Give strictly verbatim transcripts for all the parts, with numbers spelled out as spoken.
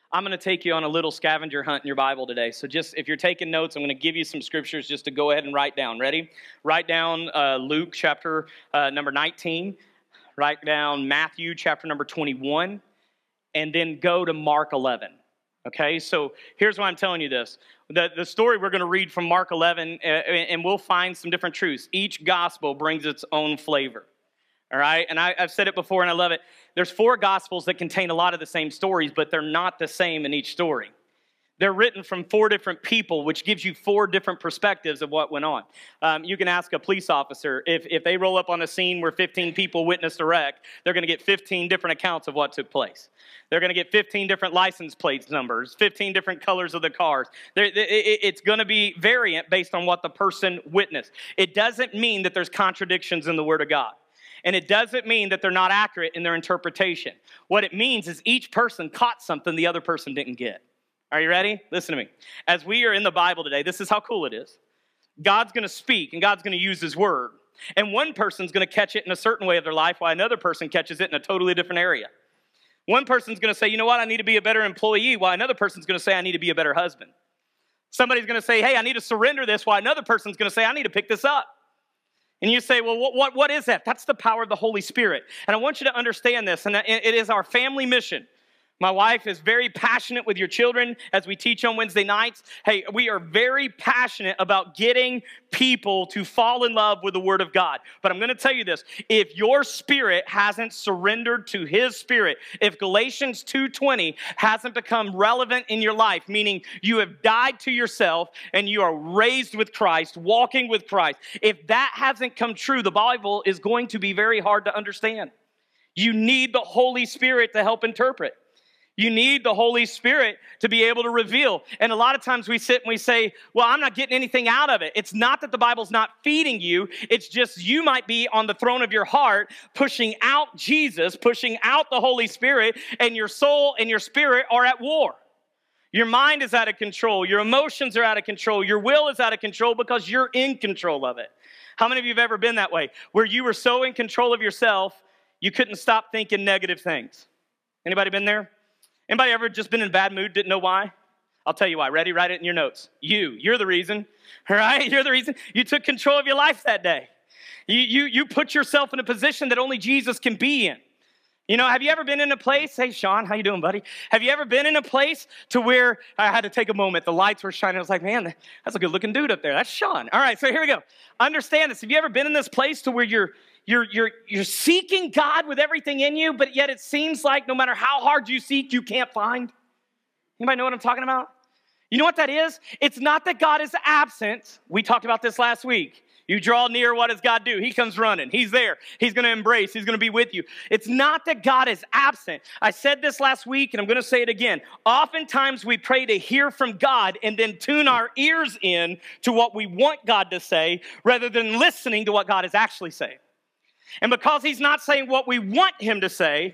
I'm going to take you on a little scavenger hunt in your Bible today. So just if you're taking notes, I'm going to give you some scriptures just to go ahead and write down. Ready? Write down uh, Luke chapter uh, number nineteen. Write down Matthew chapter number twenty-one. And then go to Mark eleven. Okay, so here's why I'm telling you this. The, the story we're going to read from Mark eleven, uh, and we'll find some different truths. Each gospel brings its own flavor. All right, and I, I've said it before and I love it. There's four gospels that contain a lot of the same stories, but they're not the same in each story. They're written from four different people, which gives you four different perspectives of what went on. Um, you can ask a police officer, if, if they roll up on a scene where fifteen people witnessed a wreck, they're going to get fifteen different accounts of what took place. They're going to get fifteen different license plate numbers, fifteen different colors of the cars. It, it, it's going to be variant based on what the person witnessed. It doesn't mean that there's contradictions in the Word of God. And it doesn't mean that they're not accurate in their interpretation. What it means is each person caught something the other person didn't get. Are you ready? Listen to me. As we are in the Bible today, this is how cool it is. God's going to speak, and God's going to use His Word. And one person's going to catch it in a certain way of their life, while another person catches it in a totally different area. One person's going to say, you know what, I need to be a better employee, while another person's going to say, I need to be a better husband. Somebody's going to say, hey, I need to surrender this, while another person's going to say, I need to pick this up. And you say, well, what, what, what is that? That's the power of the Holy Spirit. And I want you to understand this, and it is our family mission. My wife is very passionate with your children as we teach on Wednesday nights. Hey, we are very passionate about getting people to fall in love with the Word of God. But I'm going to tell you this. If your spirit hasn't surrendered to His Spirit, if Galatians two twenty hasn't become relevant in your life, meaning you have died to yourself and you are raised with Christ, walking with Christ, if that hasn't come true, the Bible is going to be very hard to understand. You need the Holy Spirit to help interpret. You need the Holy Spirit to be able to reveal. And a lot of times we sit and we say, well, I'm not getting anything out of it. It's not that the Bible's not feeding you. It's just you might be on the throne of your heart, pushing out Jesus, pushing out the Holy Spirit, and your soul and your spirit are at war. Your mind is out of control. Your emotions are out of control. Your will is out of control because you're in control of it. How many of you have ever been that way? Where you were so in control of yourself, you couldn't stop thinking negative things. Anybody been there? Anybody ever just been in a bad mood, didn't know why? I'll tell you why. Ready? Write it in your notes. You. You're the reason. All right? You're the reason. You took control of your life that day. You, you, you put yourself in a position that only Jesus can be in. You know, have you ever been in a place? Hey, Sean, how you doing, buddy? Have you ever been in a place to where I had to take a moment. The lights were shining. I was like, man, that's a good-looking dude up there. That's Sean. All right, so here we go. Understand this. Have you ever been in this place to where you're You're, you're, you're seeking God with everything in you, but yet it seems like no matter how hard you seek, you can't find? Anybody know what I'm talking about? You know what that is? It's not that God is absent. We talked about this last week. You draw near, what does God do? He comes running. He's there. He's going to embrace. He's going to be with you. It's not that God is absent. I said this last week, and I'm going to say it again. Oftentimes we pray to hear from God and then tune our ears in to what we want God to say rather than listening to what God is actually saying. And because He's not saying what we want Him to say,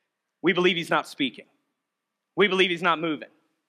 we believe He's not speaking. We believe He's not moving.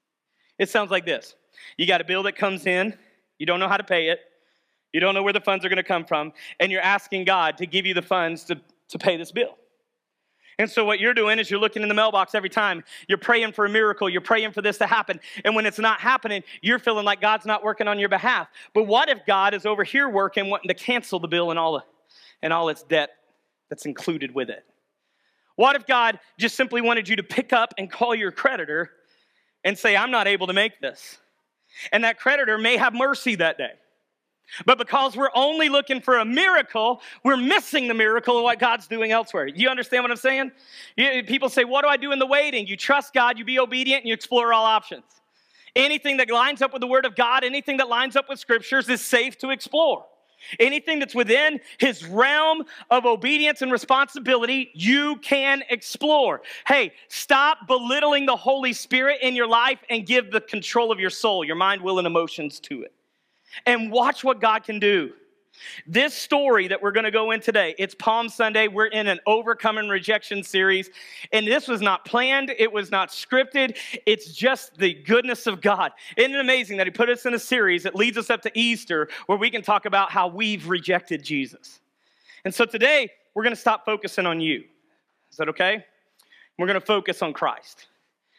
It sounds like this. You got a bill that comes in. You don't know how to pay it. You don't know where the funds are going to come from. And you're asking God to give you the funds to, to pay this bill. And so what you're doing is you're looking in the mailbox every time. You're praying for a miracle. You're praying for this to happen. And when it's not happening, you're feeling like God's not working on your behalf. But what if God is over here working, wanting to cancel the bill and all the and all its debt that's included with it? What if God just simply wanted you to pick up and call your creditor and say, I'm not able to make this? And that creditor may have mercy that day. But because we're only looking for a miracle, we're missing the miracle of what God's doing elsewhere. You understand what I'm saying? People say, what do I do in the waiting? You trust God, you be obedient, and you explore all options. Anything that lines up with the Word of God, anything that lines up with Scriptures is safe to explore. Anything that's within His realm of obedience and responsibility, you can explore. Hey, stop belittling the Holy Spirit in your life and give the control of your soul, your mind, will, and emotions to it. And watch what God can do. This story that we're going to go in today, it's Palm Sunday. We're in an Overcoming Rejection series. And this was not planned. It was not scripted. It's just the goodness of God. Isn't it amazing that He put us in a series that leads us up to Easter where we can talk about how we've rejected Jesus. And so today, we're going to stop focusing on you. Is that okay? We're going to focus on Christ.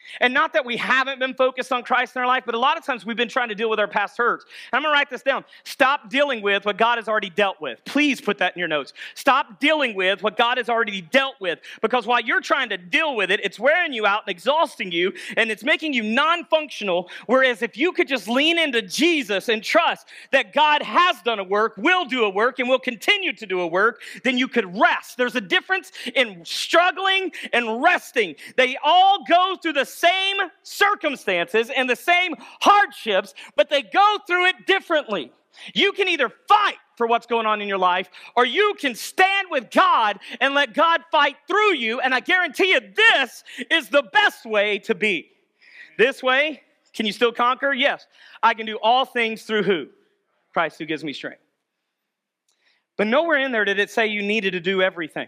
And not that we haven't been focused on Christ in our life, but a lot of times we've been trying to deal with our past hurts. And I'm going to write this down. Stop dealing with what God has already dealt with. Please put that in your notes. Stop dealing with what God has already dealt with. Because while you're trying to deal with it, it's wearing you out and exhausting you, and it's making you non-functional. Whereas if you could just lean into Jesus and trust that God has done a work, will do a work, and will continue to do a work, then you could rest. There's a difference in struggling and resting. They all go through the same circumstances and the same hardships, but they go through it differently. You can either fight for what's going on in your life, or you can stand with God and let God fight through you, and I guarantee you this is the best way to be. This way, can you still conquer? Yes. I can do all things through who? Christ who gives me strength. But nowhere in there did it say you needed to do everything.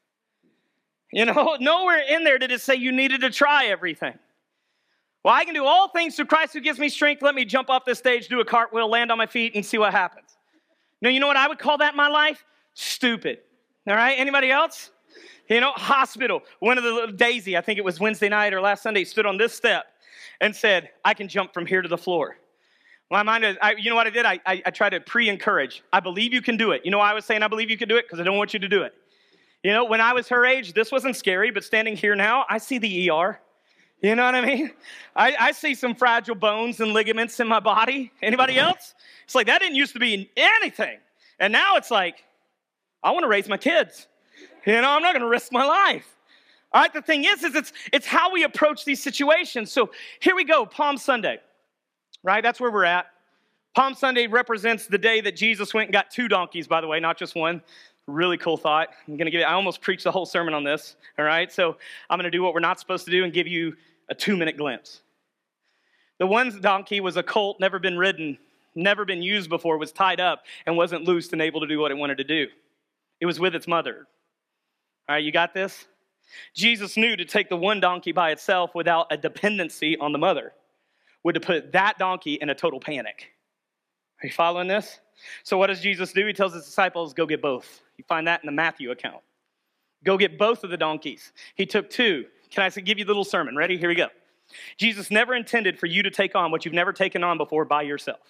You know, nowhere in there did it say you needed to try everything. Well, I can do all things through Christ who gives me strength. Let me jump off this stage, do a cartwheel, land on my feet, and see what happens. Now, you know what I would call that in my life? Stupid. All right, anybody else? You know, hospital. One of the little Daisy, I think it was Wednesday night or last Sunday, stood on this step and said, I can jump from here to the floor. My mind is, I, you know what I did? I, I, I tried to pre-encourage. I believe you can do it. You know why I was saying I believe you can do it? Because I don't want you to do it. You know, when I was her age, this wasn't scary, but standing here now, I see the E R. You know what I mean? I, I see some fragile bones and ligaments in my body. Anybody else? It's like, that didn't used to be anything. And now it's like, I want to raise my kids. You know, I'm not going to risk my life. All right, the thing is, is it's, it's how we approach these situations. So here we go, Palm Sunday, right? That's where we're at. Palm Sunday represents the day that Jesus went and got two donkeys, by the way, not just one. Really cool thought. I'm going to give you, I almost preached the whole sermon on this, all right? So I'm going to do what we're not supposed to do and give you a two-minute glimpse. The one donkey was a colt, never been ridden, never been used before, was tied up, and wasn't loosed and able to do what it wanted to do. It was with its mother. All right, you got this? Jesus knew to take the one donkey by itself without a dependency on the mother would have put that donkey in a total panic. Are you following this? So what does Jesus do? He tells his disciples, go get both. You find that in the Matthew account. Go get both of the donkeys. He took two. Can I give you a little sermon? Ready? Here we go. Jesus never intended for you to take on what you've never taken on before by yourself.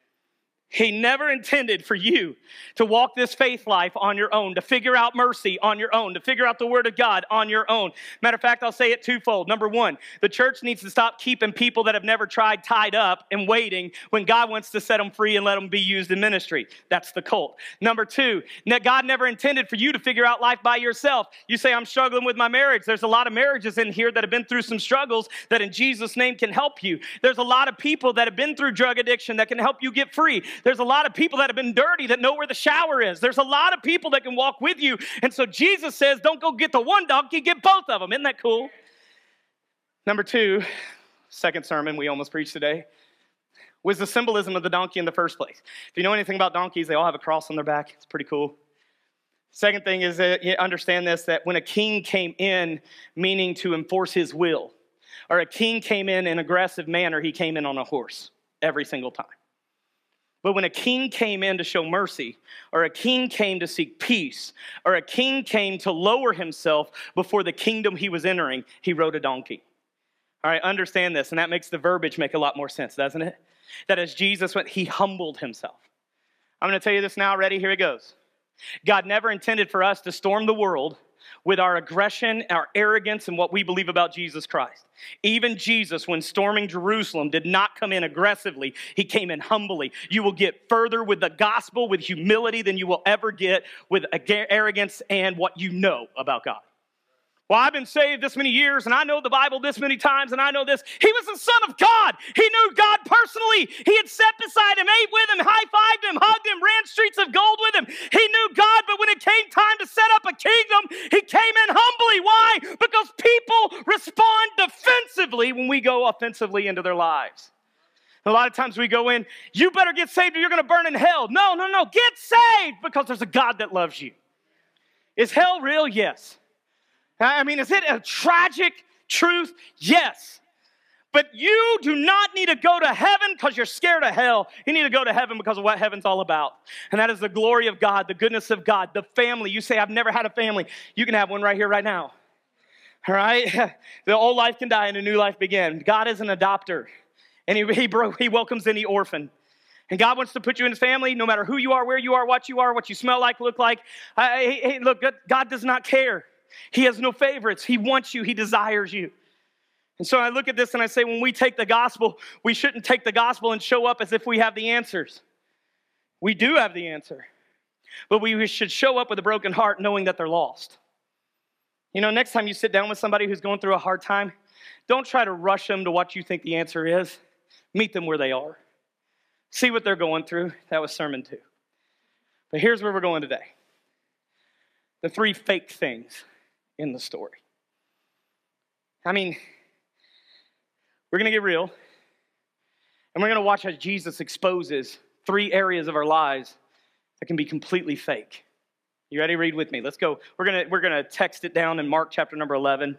He never intended for you to walk this faith life on your own, to figure out mercy on your own, to figure out the Word of God on your own. Matter of fact, I'll say it twofold. Number one, the church needs to stop keeping people that have never tried tied up and waiting when God wants to set them free and let them be used in ministry. That's the cult. Number two, God never intended for you to figure out life by yourself. You say, I'm struggling with my marriage. There's a lot of marriages in here that have been through some struggles that in Jesus' name can help you. There's a lot of people that have been through drug addiction that can help you get free. There's a lot of people that have been dirty that know where the shower is. There's a lot of people that can walk with you. And so Jesus says, don't go get the one donkey, get both of them. Isn't that cool? Number two, second sermon we almost preached today, was the symbolism of the donkey in the first place. If you know anything about donkeys, they all have a cross on their back. It's pretty cool. Second thing is that you understand this, that when a king came in, meaning to enforce his will, or a king came in in an aggressive manner, he came in on a horse every single time. But when a king came in to show mercy, or a king came to seek peace, or a king came to lower himself before the kingdom he was entering, he rode a donkey. All right, understand this, and that makes the verbiage make a lot more sense, doesn't it? That as Jesus went, he humbled himself. I'm going to tell you this now. Ready? Here it goes. God never intended for us to storm the world with our aggression, our arrogance, and what we believe about Jesus Christ. Even Jesus, when storming Jerusalem, did not come in aggressively. He came in humbly. You will get further with the gospel, with humility, than you will ever get with arrogance and what you know about God. Well, I've been saved this many years, and I know the Bible this many times, and I know this. He was the Son of God. He knew God personally. He had sat beside him, ate with him, high-fived him, hugged him, ran streets of gold with him. He knew God, but when it came time to set up a kingdom, he came in humbly. Why? Because people respond defensively when we go offensively into their lives. A lot of times we go in, you better get saved or you're going to burn in hell. No, no, no. Get saved because there's a God that loves you. Is hell real? Yes. I mean, is it a tragic truth? Yes. But you do not need to go to heaven because you're scared of hell. You need to go to heaven because of what heaven's all about. And that is the glory of God, the goodness of God, the family. You say, I've never had a family. You can have one right here, right now. All right? The old life can die and a new life begin. God is an adopter, and he, he, he welcomes any orphan. And God wants to put you in his family, no matter who you are, where you are, what you are, what you smell like, look like. Hey, hey, look, God does not care. He has no favorites. He wants you. He desires you. And so I look at this and I say, when we take the gospel, we shouldn't take the gospel and show up as if we have the answers. We do have the answer. But we should show up with a broken heart knowing that they're lost. You know, next time you sit down with somebody who's going through a hard time, don't try to rush them to what you think the answer is. Meet them where they are. See what they're going through. That was sermon two. But here's where we're going today. The three fake things in the story. I mean, we're going to get real. And we're going to watch as Jesus exposes three areas of our lives that can be completely fake. You ready? Read with me. Let's go. We're going to we're going to text it down in Mark chapter number eleven.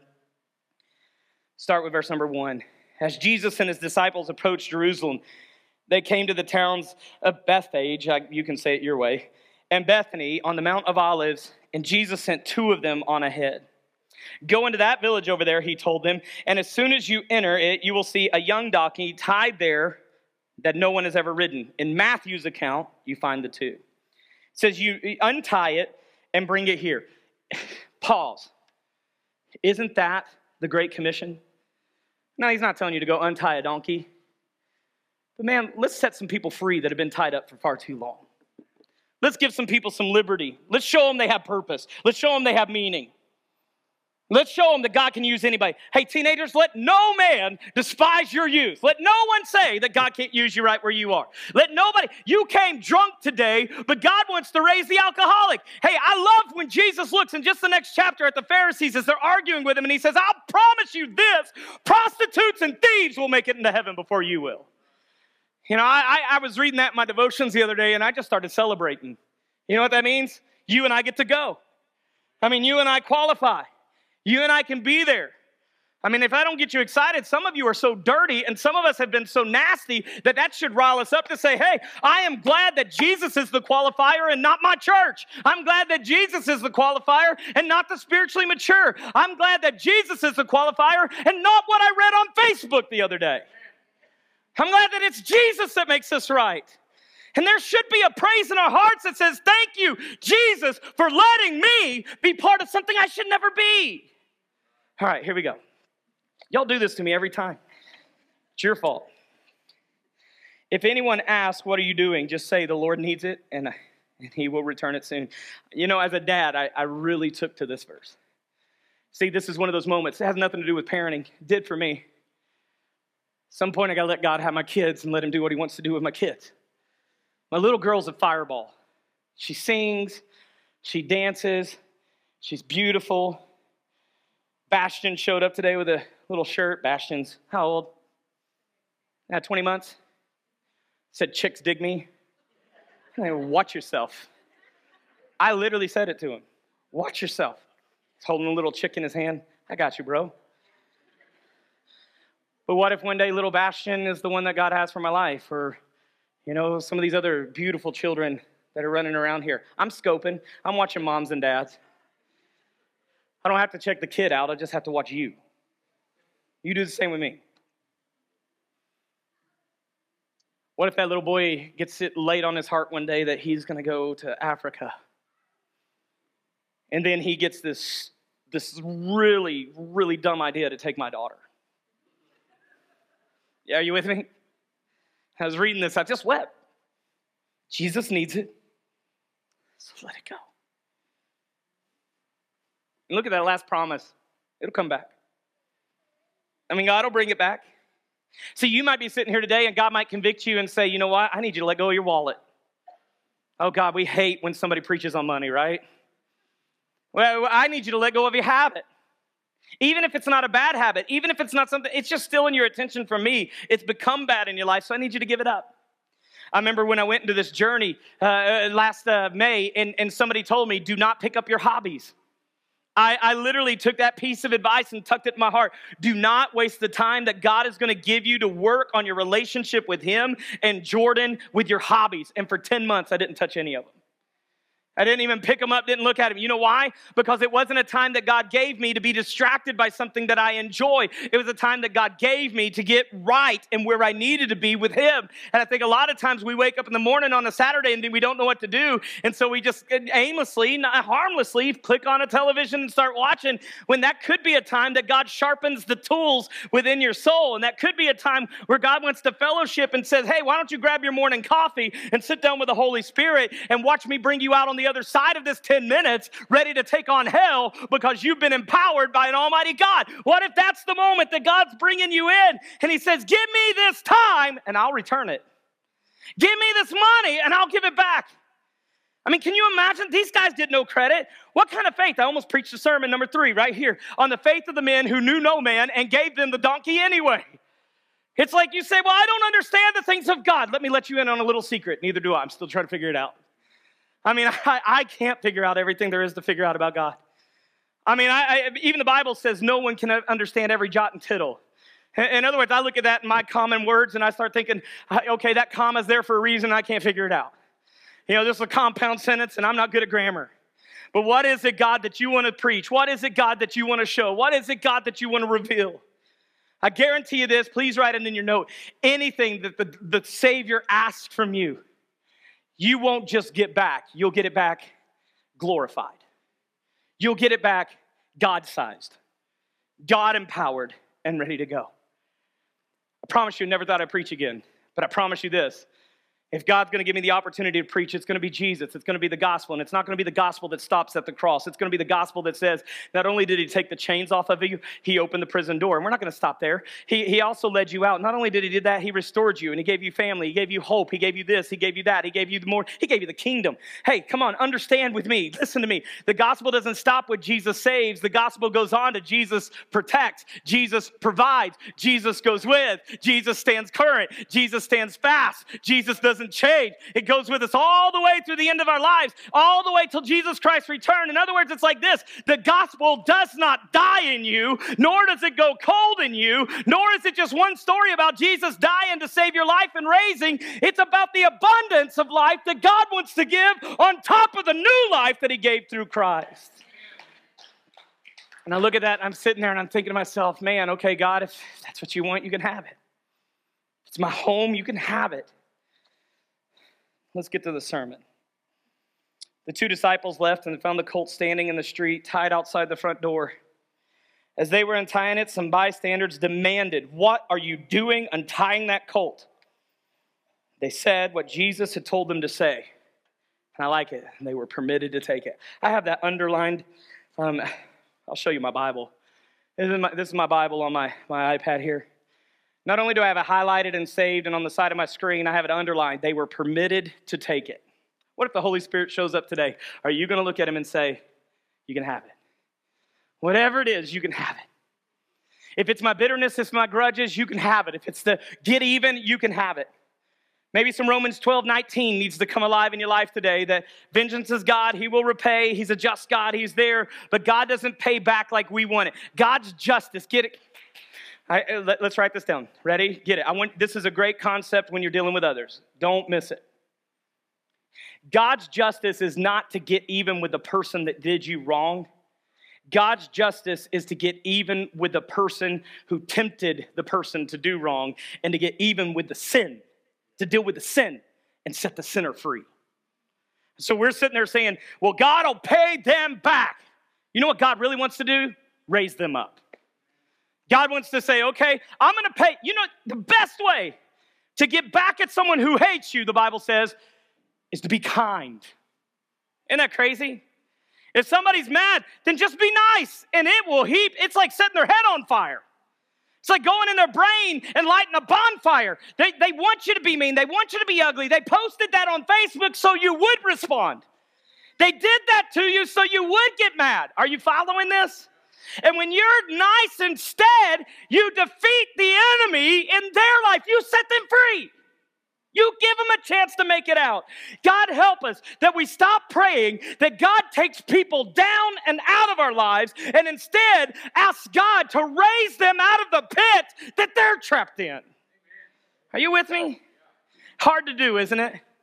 Start with verse number one. As Jesus and his disciples approached Jerusalem, they came to the towns of Bethphage, you can say it your way, and Bethany on the Mount of Olives, and Jesus sent two of them on ahead. Go into that village over there, he told them, and as soon as you enter it, you will see a young donkey tied there that no one has ever ridden. In Matthew's account, you find the two. It says you untie it and bring it here. Pause. Isn't that the Great Commission? No, he's not telling you to go untie a donkey. But man, let's set some people free that have been tied up for far too long. Let's give some people some liberty. Let's show them they have purpose. Let's show them they have meaning. Let's show them that God can use anybody. Hey, teenagers, let no man despise your youth. Let no one say that God can't use you right where you are. Let nobody, you came drunk today, but God wants to raise the alcoholic. Hey, I love when Jesus looks in just the next chapter at the Pharisees as they're arguing with him, and he says, I'll promise you this, prostitutes and thieves will make it into heaven before you will. You know, I, I, I was reading that in my devotions the other day, and I just started celebrating. You know what that means? You and I get to go. I mean, you and I qualify. You and I can be there. I mean, if I don't get you excited, some of you are so dirty and some of us have been so nasty that that should rile us up to say, hey, I am glad that Jesus is the qualifier and not my church. I'm glad that Jesus is the qualifier and not the spiritually mature. I'm glad that Jesus is the qualifier and not what I read on Facebook the other day. I'm glad that it's Jesus that makes us right. And there should be a praise in our hearts that says, thank you, Jesus, for letting me be part of something I should never be. All right, here we go. Y'all do this to me every time. It's your fault. If anyone asks, what are you doing? Just say, the Lord needs it, and, and he will return it soon. You know, as a dad, I, I really took to this verse. See, this is one of those moments. It has nothing to do with parenting. It did for me. At some point, I got to let God have my kids and let him do what he wants to do with my kids. My little girl's a fireball. She sings. She dances. She's beautiful. Bastion showed up today with a little shirt. Bastion's how old? Yeah, twenty months. Said, chicks dig me. Like, watch yourself. I literally said it to him. Watch yourself. He's holding a little chick in his hand. I got you, bro. But what if one day little Bastion is the one that God has for my life? Or, you know, some of these other beautiful children that are running around here. I'm scoping. I'm watching moms and dads. I don't have to check the kid out. I just have to watch you. You do the same with me. What if that little boy gets it laid on his heart one day that he's going to go to Africa? And then he gets this, this really, really dumb idea to take my daughter. Yeah, are you with me? I was reading this. I just wept. Jesus needs it. So let it go. And look at that last promise. It'll come back. I mean, God will bring it back. See, you might be sitting here today and God might convict you and say, you know what? I need you to let go of your wallet. Oh, God, we hate when somebody preaches on money, right? Well, I need you to let go of your habit. Even if it's not a bad habit, even if it's not something, it's just stealing your attention from me. It's become bad in your life, so I need you to give it up. I remember when I went into this journey uh, last uh, May, and, and somebody told me, do not pick up your hobbies. I, I literally took that piece of advice and tucked it in my heart. Do not waste the time that God is going to give you to work on your relationship with him and Jordan with your hobbies. And for ten months, I didn't touch any of them. I didn't even pick them up, didn't look at them. You know why? Because it wasn't a time that God gave me to be distracted by something that I enjoy. It was a time that God gave me to get right and where I needed to be with Him. And I think a lot of times we wake up in the morning on a Saturday and we don't know what to do. And so we just aimlessly, not harmlessly, click on a television and start watching, when that could be a time that God sharpens the tools within your soul. And that could be a time where God wants to fellowship and says, hey, why don't you grab your morning coffee and sit down with the Holy Spirit and watch me bring you out on the other side of this ten minutes, ready to take on hell because you've been empowered by an almighty God. What if that's the moment that God's bringing you in and He says, give me this time and I'll return it. Give me this money and I'll give it back. I mean, can you imagine? These guys did no credit. What kind of faith? I almost preached a sermon, number three, right here, on the faith of the men who knew no man and gave them the donkey anyway. It's like you say, well, I don't understand the things of God. Let me let you in on a little secret. Neither do I. I'm still trying to figure it out. I mean, I, I can't figure out everything there is to figure out about God. I mean, I, I, even the Bible says no one can understand every jot and tittle. In other words, I look at that in my common words and I start thinking, okay, that comma's there for a reason. I can't figure it out. You know, this is a compound sentence and I'm not good at grammar. But what is it, God, that you want to preach? What is it, God, that you want to show? What is it, God, that you want to reveal? I guarantee you this. Please write it in your note. Anything that the, the Savior asks from you, you won't just get back. You'll get it back glorified. You'll get it back God-sized, God-empowered, and ready to go. I promise you, I never thought I'd preach again. But I promise you this. If God's going to give me the opportunity to preach, it's going to be Jesus. It's going to be the gospel. And it's not going to be the gospel that stops at the cross. It's going to be the gospel that says, not only did He take the chains off of you, He opened the prison door. And we're not going to stop there. He, he also led you out. Not only did He do that, He restored you. And He gave you family. He gave you hope. He gave you this. He gave you that. He gave you the more. He gave you the kingdom. Hey, come on, understand with me. Listen to me. The gospel doesn't stop with Jesus saves. The gospel goes on to Jesus protects. Jesus provides. Jesus goes with. Jesus stands current. Jesus stands fast. Jesus doesn't change. It goes with us all the way through the end of our lives, all the way till Jesus Christ return. In other words, it's like this. The gospel does not die in you, nor does it go cold in you, nor is it just one story about Jesus dying to save your life and raising. It's about the abundance of life that God wants to give on top of the new life that He gave through Christ. And I look at that and I'm sitting there and I'm thinking to myself, man, okay, God, if that's what you want, you can have it. If it's my home, you can have it. Let's get to the sermon. The two disciples left and found the colt standing in the street, tied outside the front door. As they were untying it, some bystanders demanded, "What are you doing untying that colt?" They said what Jesus had told them to say. And I like it. And they were permitted to take it. I have that underlined. Um, I'll show you my Bible. This is my, this is my Bible on my, my iPad here. Not only do I have it highlighted and saved, and on the side of my screen, I have it underlined. They were permitted to take it. What if the Holy Spirit shows up today? Are you going to look at Him and say, you can have it? Whatever it is, you can have it. If it's my bitterness, it's my grudges, you can have it. If it's the get even, you can have it. Maybe some Romans twelve nineteen needs to come alive in your life today, that vengeance is God, He will repay, He's a just God, He's there, but God doesn't pay back like we want it. God's justice, get it? I, let, let's write this down. Ready? Get it. I want. This is a great concept when you're dealing with others. Don't miss it. God's justice is not to get even with the person that did you wrong. God's justice is to get even with the person who tempted the person to do wrong, and to get even with the sin, to deal with the sin and set the sinner free. So we're sitting there saying, well, God will pay them back. You know what God really wants to do? Raise them up. God wants to say, okay, I'm going to pay. You know, the best way to get back at someone who hates you, the Bible says, is to be kind. Isn't that crazy? If somebody's mad, then just be nice and it will heap. It's like setting their head on fire. It's like going in their brain and lighting a bonfire. They, they want you to be mean. They want you to be ugly. They posted that on Facebook so you would respond. They did that to you so you would get mad. Are you following this? And when you're nice instead, you defeat the enemy in their life. You set them free. You give them a chance to make it out. God help us that we stop praying that God takes people down and out of our lives and instead ask God to raise them out of the pit that they're trapped in. Are you with me? Hard to do, isn't it?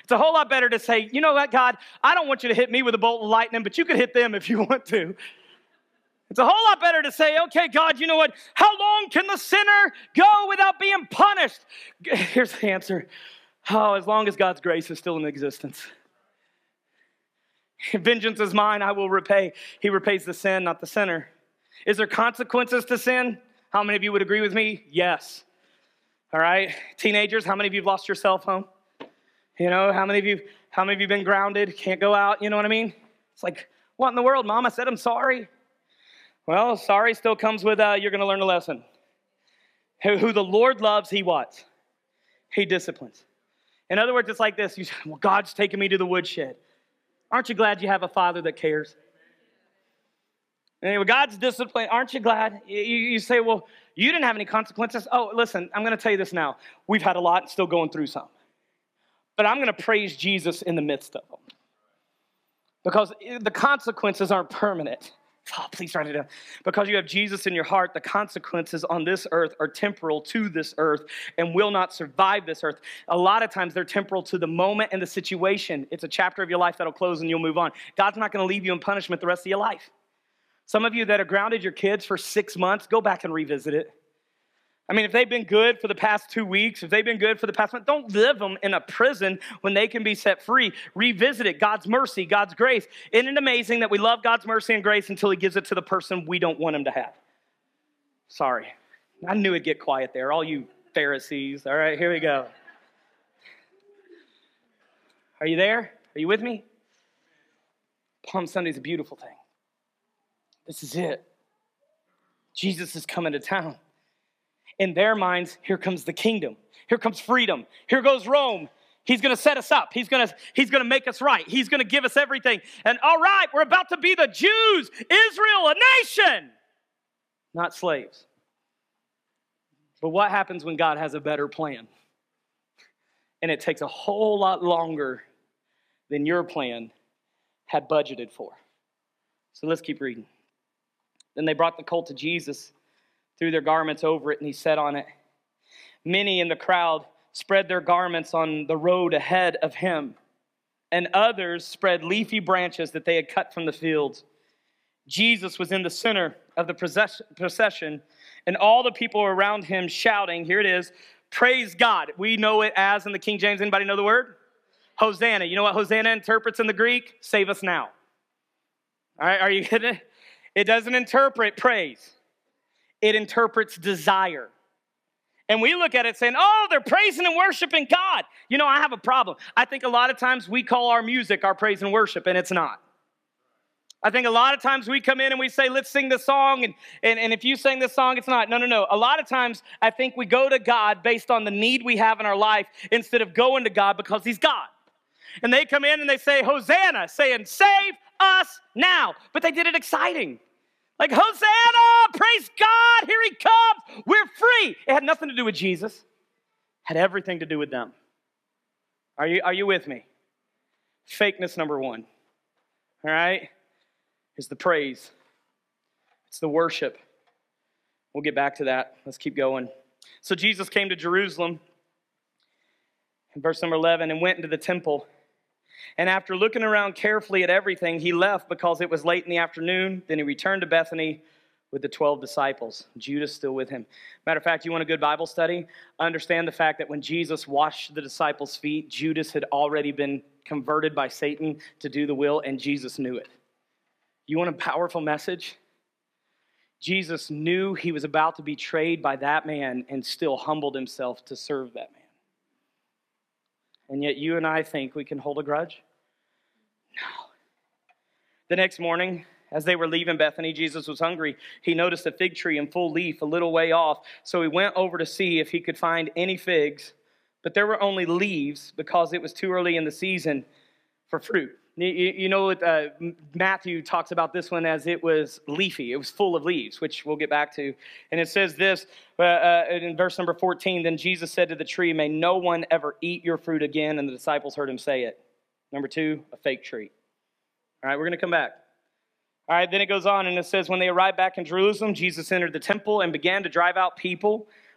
It's a whole lot better to say, you know what, God, I don't want you to hit me with a bolt of lightning, but you could hit them if you want to. It's a whole lot better to say, okay, God, you know what? How long can the sinner go without being punished? Here's the answer. Oh, as long as God's grace is still in existence. Vengeance is mine, I will repay. He repays the sin, not the sinner. Is there consequences to sin? How many of you would agree with me? Yes. All right. Teenagers, how many of you have lost your cell phone? You know, how many of you, how many of you been grounded? Can't go out, you know what I mean? It's like, what in the world, Mom? I said I'm sorry. Well, sorry still comes with, uh, you're going to learn a lesson. Who, who the Lord loves, he what? He disciplines. In other words, it's like this. You say, well, God's taking me to the woodshed. Aren't you glad you have a father that cares? Anyway, God's discipline. Aren't you glad? You, you say, well, you didn't have any consequences. Oh, listen, I'm going to tell you this now. We've had a lot and still going through some. But I'm going to praise Jesus in the midst of them. Because the consequences aren't permanent. Oh, please write it down. Because you have Jesus in your heart, the consequences on this earth are temporal to this earth and will not survive this earth. A lot of times they're temporal to the moment and the situation. It's a chapter of your life that'll close and you'll move on. God's not going to leave you in punishment the rest of your life. Some of you that have grounded your kids for six months, go back and revisit it. I mean, if they've been good for the past two weeks, if they've been good for the past month, don't live them in a prison when they can be set free. Revisit it. God's mercy, God's grace. Isn't it amazing that we love God's mercy and grace until he gives it to the person we don't want him to have? Sorry. I knew it'd get quiet there. All you Pharisees. All right, here we go. Are you there? Are you with me? Palm Sunday is a beautiful thing. This is it. Jesus is coming to town. In their minds, here comes the kingdom. Here comes freedom. Here goes Rome. He's going to set us up. He's going to, he's going to make us right. He's going to give us everything. And all right, we're about to be the Jews, Israel, a nation, not slaves. But what happens when God has a better plan? And it takes a whole lot longer than your plan had budgeted for. So let's keep reading. Then they brought the colt to Jesus, threw their garments over it, and he sat on it. Many in the crowd spread their garments on the road ahead of him, and others spread leafy branches that they had cut from the fields. Jesus was in the center of the procession, and all the people were around him shouting, here it is, praise God. We know it as in the King James. Anybody know the word? Hosanna. You know what Hosanna interprets in the Greek? Save us now. All right, are you getting it? It doesn't interpret praise. It interprets desire. And we look at it saying, oh, they're praising and worshiping God. You know, I have a problem. I think a lot of times we call our music our praise and worship, and it's not. I think a lot of times we come in and we say, let's sing this song, and, and, and if you sing this song, it's not. No, no, no. A lot of times I think we go to God based on the need we have in our life instead of going to God because he's God. And they come in and they say, Hosanna, saying, save us now. But they did it exciting. Like, Hosanna, praise God, here he comes, we're free. It had nothing to do with Jesus. It had everything to do with them. Are you, are you with me? Fakeness number one, all right, is the praise. It's the worship. We'll get back to that. Let's keep going. So Jesus came to Jerusalem, in verse number eleven, and went into the temple. And after looking around carefully at everything, he left because it was late in the afternoon. Then he returned to Bethany with the twelve disciples. Judas still with him. Matter of fact, you want a good Bible study? Understand the fact that when Jesus washed the disciples' feet, Judas had already been converted by Satan to do the will, and Jesus knew it. You want a powerful message? Jesus knew he was about to be betrayed by that man and still humbled himself to serve that man. And yet you and I think we can hold a grudge? No. The next morning, as they were leaving Bethany, Jesus was hungry. He noticed a fig tree in full leaf a little way off, so he went over to see if he could find any figs. But there were only leaves because it was too early in the season for fruit. You, you know, uh, Matthew talks about this one as it was leafy. It was full of leaves, which we'll get back to. And it says this uh, uh, in verse number fourteen, then Jesus said to the tree, may no one ever eat your fruit again. And the disciples heard him say it. Number two, a fake tree. All right, we're going to come back. All right, then it goes on and it says, when they arrived back in Jerusalem, Jesus entered the temple and began to drive out people,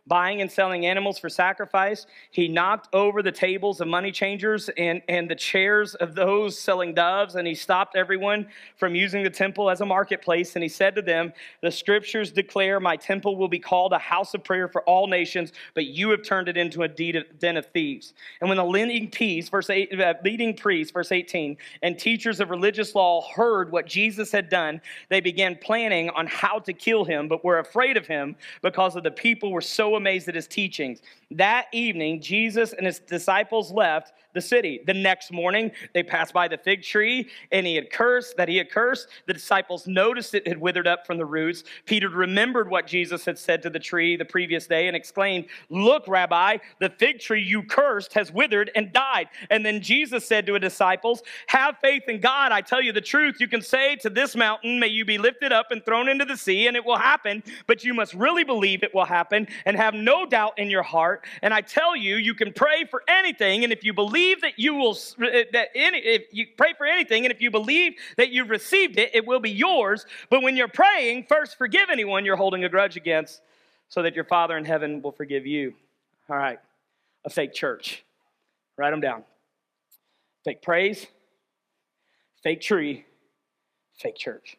buying and selling animals for sacrifice. He knocked over the tables of money changers and, and the chairs of those selling doves, and he stopped everyone from using the temple as a marketplace. And he said to them, the scriptures declare my temple will be called a house of prayer for all nations, but you have turned it into a den of thieves. And when the leading priests, verse eight, uh, leading priests, verse eighteen, and teachers of religious law heard what Jesus had done, they began planning on how to kill him, but were afraid of him because of the people were so amazed at his teachings. That evening, Jesus and his disciples left the city. The next morning, they passed by the fig tree, and he had cursed, that he had cursed. The disciples noticed it had withered up from the roots. Peter remembered what Jesus had said to the tree the previous day and exclaimed, look, Rabbi, the fig tree you cursed has withered and died. And then Jesus said to his disciples, have faith in God. I tell you the truth. You can say to this mountain, may you be lifted up and thrown into the sea, and it will happen. But you must really believe it will happen and have no doubt in your heart. And I tell you, you can pray for anything, and if you believe that you will, that any, if you pray for anything, and if you believe that you've received it, it will be yours. But when you're praying, first forgive anyone you're holding a grudge against, so that your Father in heaven will forgive you. All right, a fake church. Write them down. Fake praise, fake tree, fake church.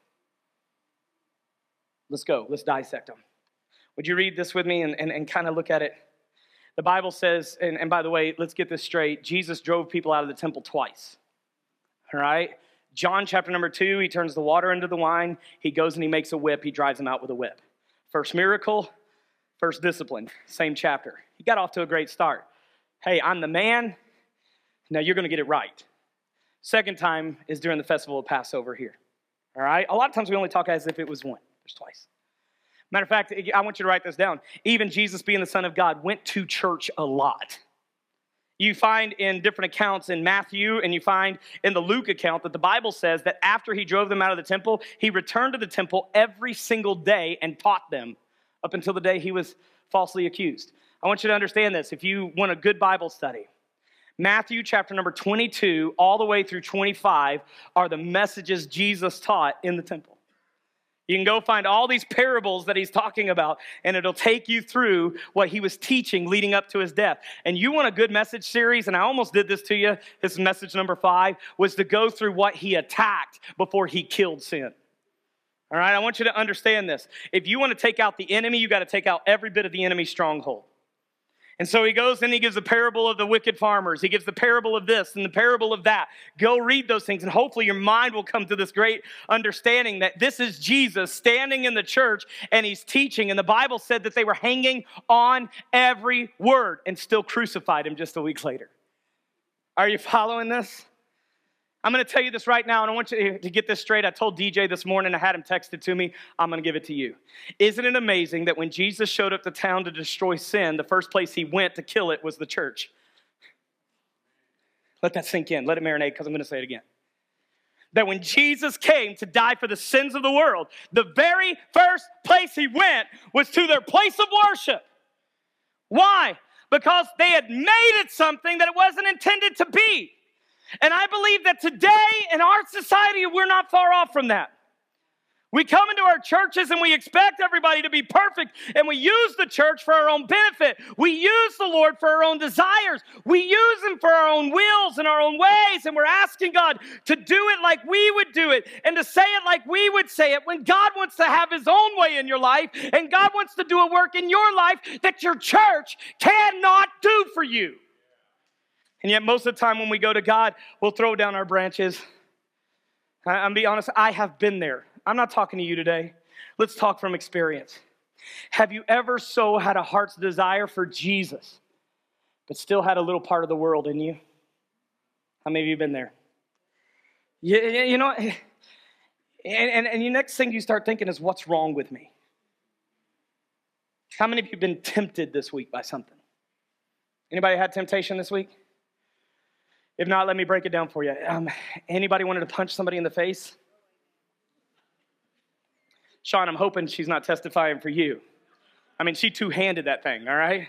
Let's go. Let's dissect them. Would you read this with me and, and, and kind of look at it? The Bible says, and, and by the way, let's get this straight. Jesus drove people out of the temple twice. All right? John chapter number two, he turns the water into the wine. He goes and he makes a whip. He drives them out with a whip. First miracle, first discipline. Same chapter. He got off to a great start. Hey, I'm the man. Now you're going to get it right. Second time is during the festival of Passover here. All right? A lot of times we only talk as if it was one. There's twice. Matter of fact, I want you to write this down. Even Jesus, being the Son of God, went to church a lot. You find in different accounts in Matthew, and you find in the Luke account that the Bible says that after he drove them out of the temple, he returned to the temple every single day and taught them up until the day he was falsely accused. I want you to understand this. If you want a good Bible study, Matthew chapter number twenty-two all the way through twenty-five are the messages Jesus taught in the temple. You can go find all these parables that he's talking about, and it'll take you through what he was teaching leading up to his death. And you want a good message series, and I almost did this to you. This is message number five, was to go through what he attacked before he killed sin. All right, I want you to understand this. If you want to take out the enemy, you got to take out every bit of the enemy's stronghold. And so he goes and he gives the parable of the wicked farmers. He gives the parable of this and the parable of that. Go read those things, and hopefully your mind will come to this great understanding that this is Jesus standing in the church and he's teaching. And the Bible said that they were hanging on every word and still crucified him just a week later. Are you following this? I'm going to tell you this right now, and I want you to get this straight. I told D J this morning, I had him text it to me. I'm going to give it to you. Isn't it amazing that when Jesus showed up to town to destroy sin, the first place he went to kill it was the church? Let that sink in. Let it marinate, because I'm going to say it again. That when Jesus came to die for the sins of the world, the very first place he went was to their place of worship. Why? Because they had made it something that it wasn't intended to be. And I believe that today in our society, we're not far off from that. We come into our churches and we expect everybody to be perfect, and we use the church for our own benefit. We use the Lord for our own desires. We use him for our own wills and our own ways, and we're asking God to do it like we would do it and to say it like we would say it, when God wants to have his own way in your life, and God wants to do a work in your life that your church cannot do for you. And yet most of the time when we go to God, we'll throw down our branches. I'm being honest, I have been there. I'm not talking to you today. Let's talk from experience. Have you ever so had a heart's desire for Jesus, but still had a little part of the world in you? How many of you have been there? You, you know, and, and, and the next thing you start thinking is, what's wrong with me? How many of you have been tempted this week by something? Anybody had temptation this week? If not, let me break it down for you. Um, anybody wanted to punch somebody in the face? Sean, I'm hoping she's not testifying for you. I mean, she two-handed that thing, all right?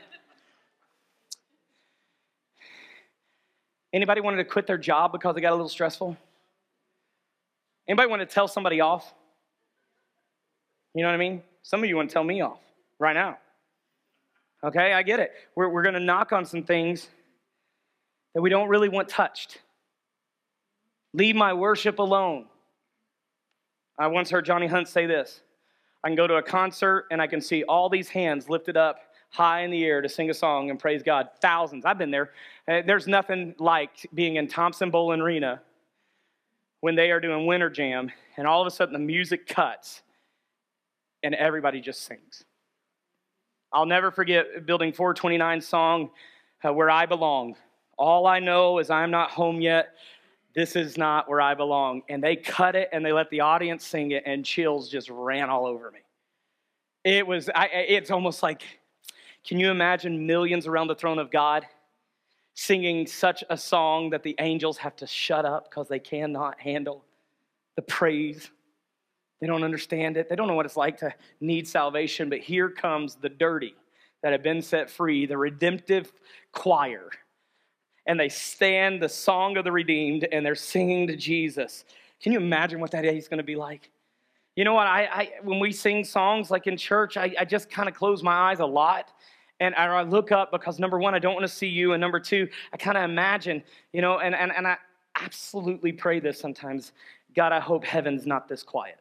Anybody wanted to quit their job because it got a little stressful? Anybody want to tell somebody off? You know what I mean? Some of you want to tell me off right now. Okay, I get it. We're, we're going to knock on some things that we don't really want touched. Leave my worship alone. I once heard Johnny Hunt say this. I can go to a concert and I can see all these hands lifted up high in the air to sing a song and praise God. Thousands. I've been there. Uh, there's nothing like being in Thompson-Boling Arena when they are doing Winter Jam and all of a sudden the music cuts and everybody just sings. I'll never forget Building four twenty-nine's song, uh, Where I Belong. All I know is I'm not home yet. This is not where I belong. And they cut it and they let the audience sing it and chills just ran all over me. It was, I, it's almost like, can you imagine millions around the throne of God singing such a song that the angels have to shut up because they cannot handle the praise? They don't understand it. They don't know what it's like to need salvation. But here comes the dirty that have been set free, the redemptive choir. And they stand the song of the redeemed and they're singing to Jesus. Can you imagine what that day is going to be like? You know what? I, I when we sing songs like in church, I, I just kind of close my eyes a lot. And I look up because, number one, I don't want to see you. And number two, I kind of imagine, you know, and, and, and I absolutely pray this sometimes. God, I hope heaven's not this quiet.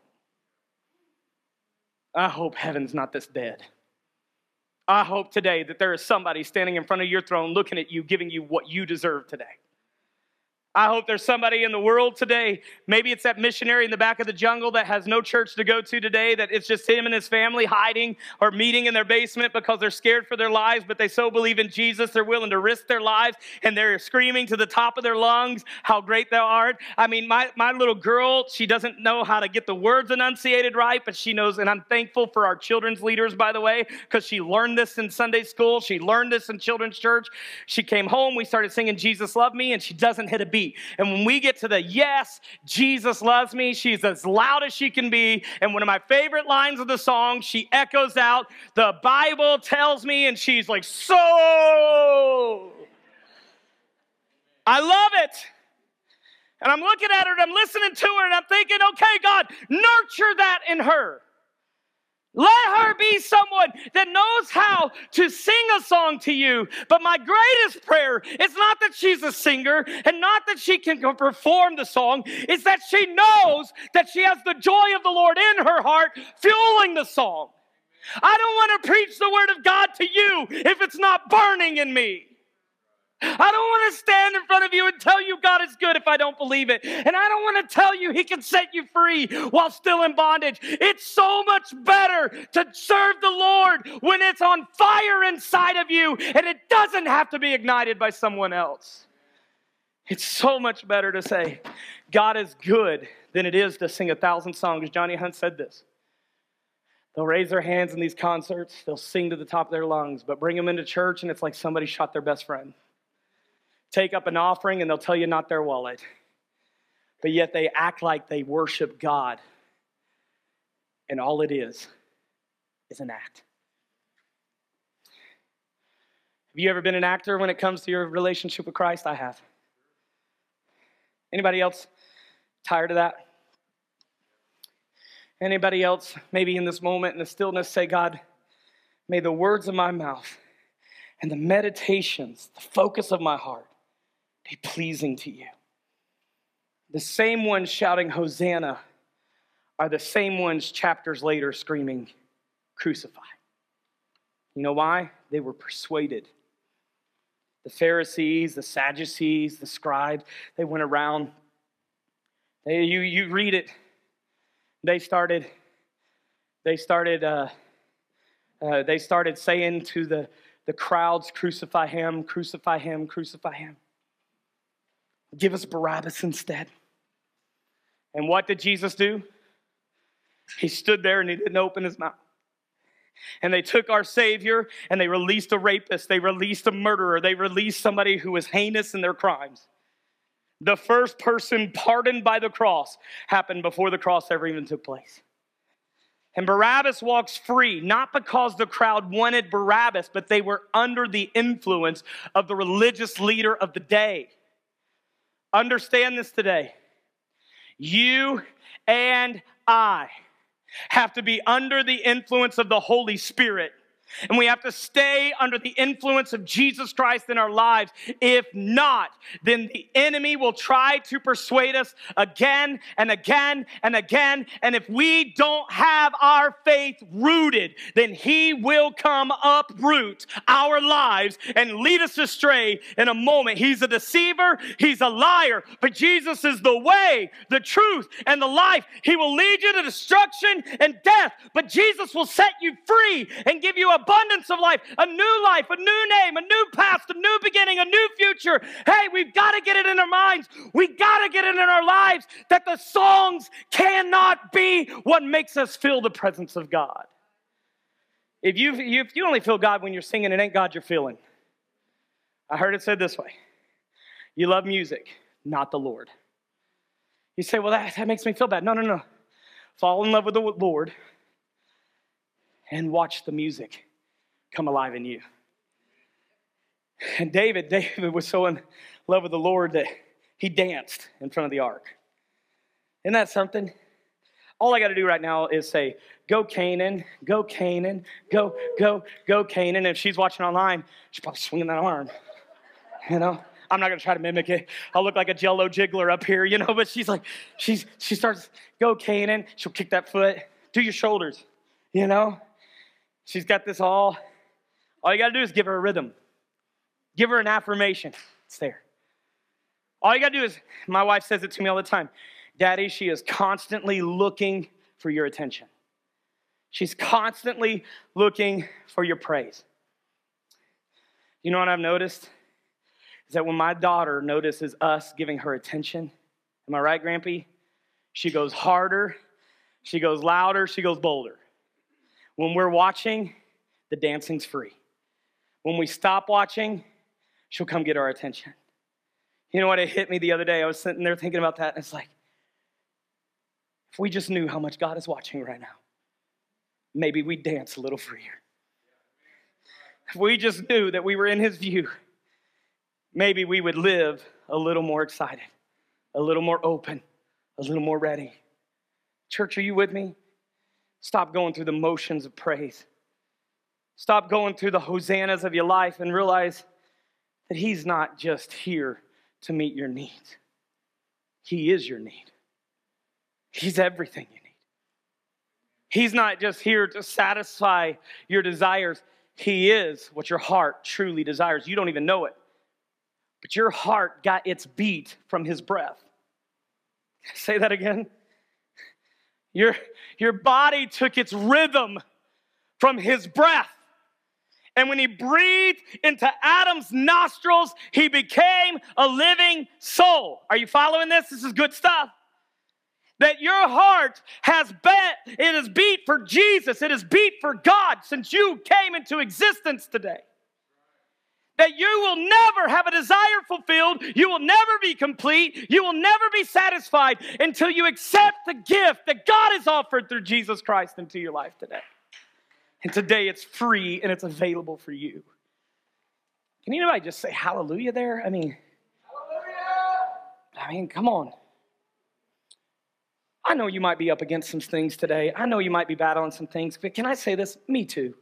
I hope heaven's not this dead. I hope today that there is somebody standing in front of your throne looking at you, giving you what you deserve today. I hope there's somebody in the world today, maybe it's that missionary in the back of the jungle that has no church to go to today, that it's just him and his family hiding or meeting in their basement because they're scared for their lives, but they so believe in Jesus, they're willing to risk their lives, and they're screaming to the top of their lungs how great thou art. I mean, my, my little girl, she doesn't know how to get the words enunciated right, but she knows, and I'm thankful for our children's leaders, by the way, because she learned this in Sunday school. She learned this in children's church. She came home, we started singing Jesus Love Me, and she doesn't hit a beat. And when we get to the yes, Jesus loves me, she's as loud as she can be. And one of my favorite lines of the song, she echoes out, the Bible tells me, and she's like, so. I love it. And I'm looking at her and I'm listening to her and I'm thinking, okay, God, nurture that in her. Let her be someone that knows how to sing a song to you. But my greatest prayer is not that she's a singer and not that she can perform the song. It's that she knows that she has the joy of the Lord in her heart fueling the song. I don't want to preach the word of God to you if it's not burning in me. I don't want to stand in front of you and tell you God is good if I don't believe it. And I don't want to tell you he can set you free while still in bondage. It's so much better to serve the Lord when it's on fire inside of you and it doesn't have to be ignited by someone else. It's so much better to say God is good than it is to sing a thousand songs. Johnny Hunt said this. They'll raise their hands in these concerts. They'll sing to the top of their lungs, but bring them into church and it's like somebody shot their best friend. Take up an offering and they'll tell you not their wallet. But yet they act like they worship God. And all it is, is an act. Have you ever been an actor when it comes to your relationship with Christ? I have. Anybody else tired of that? Anybody else maybe in this moment in the stillness say, God, may the words of my mouth and the meditations, the focus of my heart, be pleasing to you. The same ones shouting Hosanna are the same ones chapters later screaming, crucify. You know why? They were persuaded. The Pharisees, the Sadducees, the scribes, they went around. They, you, you read it. They started, they started, uh, uh, they started saying to the, the crowds, crucify him, crucify him, crucify him. Give us Barabbas instead. And what did Jesus do? He stood there and he didn't open his mouth. And they took our Savior and they released a rapist. They released a murderer. They released somebody who was heinous in their crimes. The first person pardoned by the cross happened before the cross ever even took place. And Barabbas walks free, not because the crowd wanted Barabbas, but they were under the influence of the religious leader of the day. Understand this today. You and I have to be under the influence of the Holy Spirit And we have to stay under the influence of Jesus Christ in our lives. If not, then the enemy will try to persuade us again and again and again. And if we don't have our faith rooted, then he will come uproot our lives and lead us astray in a moment. He's a deceiver. He's a liar. But Jesus is the way, the truth, and the life. He will lead you to destruction and death. But Jesus will set you free and give you abundance of life, a new life, a new name, a new past, a new beginning, a new future. Hey, we've got to get it in our minds. We got to get it in our lives that the songs cannot be what makes us feel the presence of God. If you, if you only feel God when you're singing, it ain't God you're feeling. I heard it said this way. You love music, not the Lord. You say, well, that, that makes me feel bad. No, no, no. Fall in love with the Lord and watch the music come alive in you. And David, David was so in love with the Lord that he danced in front of the ark. Isn't that something? All I got to do right now is say, go Canaan, go Canaan, go, go, go Canaan. And if she's watching online, she's probably swinging that arm. You know, I'm not going to try to mimic it. I'll look like a Jell-O jiggler up here, you know, but she's like, she's she starts, go Canaan. She'll kick that foot. Do your shoulders, you know. She's got this all. All you got to do is give her a rhythm. Give her an affirmation. It's there. All you got to do is, my wife says it to me all the time, Daddy, she is constantly looking for your attention. She's constantly looking for your praise. You know what I've noticed? Is that when my daughter notices us giving her attention, am I right, Grampy? She goes harder, she goes louder, she goes bolder. When we're watching, the dancing's free. When we stop watching, she'll come get our attention. You know what? It hit me the other day. I was sitting there thinking about that, and it's like, if we just knew how much God is watching right now, maybe we'd dance a little freer. If we just knew that we were in his view, maybe we would live a little more excited, a little more open, a little more ready. Church, are you with me? Stop going through the motions of praise. Stop going through the hosannas of your life and realize that he's not just here to meet your needs. He is your need. He's everything you need. He's not just here to satisfy your desires. He is what your heart truly desires. You don't even know it. But your heart got its beat from his breath. Say that again. Your, your body took its rhythm from his breath. And when he breathed into Adam's nostrils, he became a living soul. Are you following this? This is good stuff. That your heart has bet, it is beat for Jesus. It is beat for God since you came into existence today. That you will never have a desire fulfilled. You will never be complete. You will never be satisfied until you accept the gift that God has offered through Jesus Christ into your life today. And today it's free and it's available for you. Can anybody just say hallelujah there? I mean, hallelujah! I mean, come on. I know you might be up against some things today. I know you might be battling some things, but can I say this? Me too.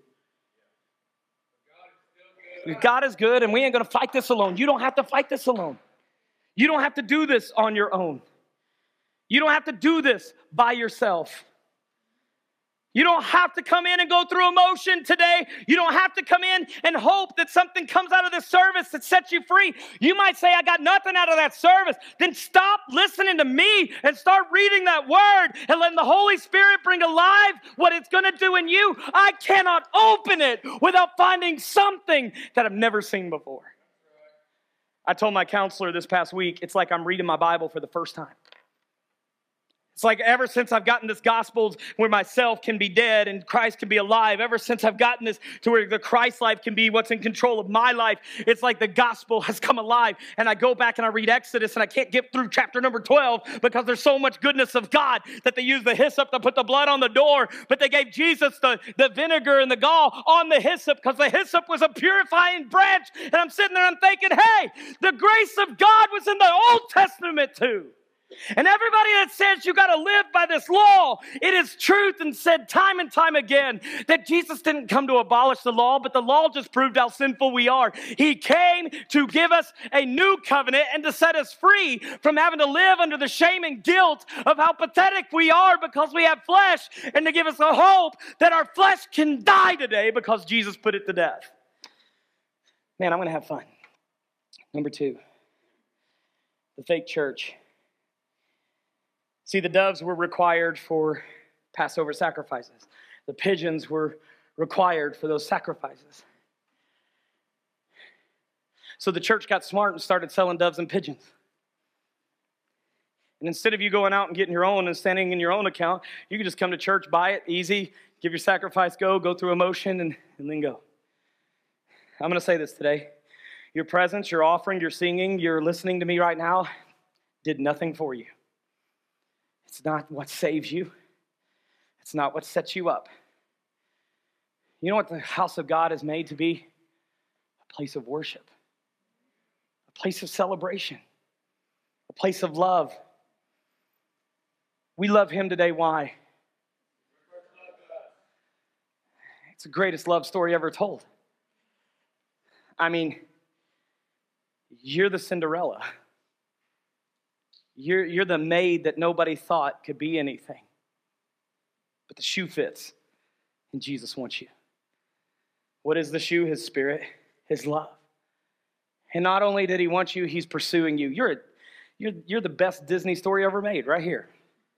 God is good, and we ain't going to fight this alone. You don't have to fight this alone. You don't have to do this on your own. You don't have to do this by yourself. You don't have to come in and go through emotion today. You don't have to come in and hope that something comes out of this service that sets you free. You might say, I got nothing out of that service. Then stop listening to me and start reading that word and letting the Holy Spirit bring alive what it's going to do in you. I cannot open it without finding something that I've never seen before. I told my counselor this past week, it's like I'm reading my Bible for the first time. It's like ever since I've gotten this gospel where myself can be dead and Christ can be alive, ever since I've gotten this to where the Christ life can be what's in control of my life, it's like the gospel has come alive. And I go back and I read Exodus and I can't get through chapter number twelve because there's so much goodness of God that they used the hyssop to put the blood on the door, but they gave Jesus the, the vinegar and the gall on the hyssop because the hyssop was a purifying branch. And I'm sitting there and I'm thinking, hey, the grace of God was in the Old Testament too. And everybody that says you got to live by this law, it is truth and said time and time again that Jesus didn't come to abolish the law, but the law just proved how sinful we are. He came to give us a new covenant and to set us free from having to live under the shame and guilt of how pathetic we are because we have flesh, and to give us a hope that our flesh can die today because Jesus put it to death. Man, I'm going to have fun. Number two, the fake church. See, the doves were required for Passover sacrifices. The pigeons were required for those sacrifices. So the church got smart and started selling doves and pigeons. And instead of you going out and getting your own and standing in your own account, you can just come to church, buy it, easy, give your sacrifice, go, go through a motion, and, and then go. I'm going to say this today. Your presence, your offering, your singing, your listening to me right now did nothing for you. It's not what saves you. It's not what sets you up. You know what the house of God is made to be? A place of worship. A place of celebration. A place of love. We love him today. Why? It's the greatest love story ever told. I mean, you're the Cinderella. You're, you're the maid that nobody thought could be anything. But the shoe fits, and Jesus wants you. What is the shoe? His spirit, his love. And not only did he want you, he's pursuing you. You're, a, you're, you're the best Disney story ever made, right here.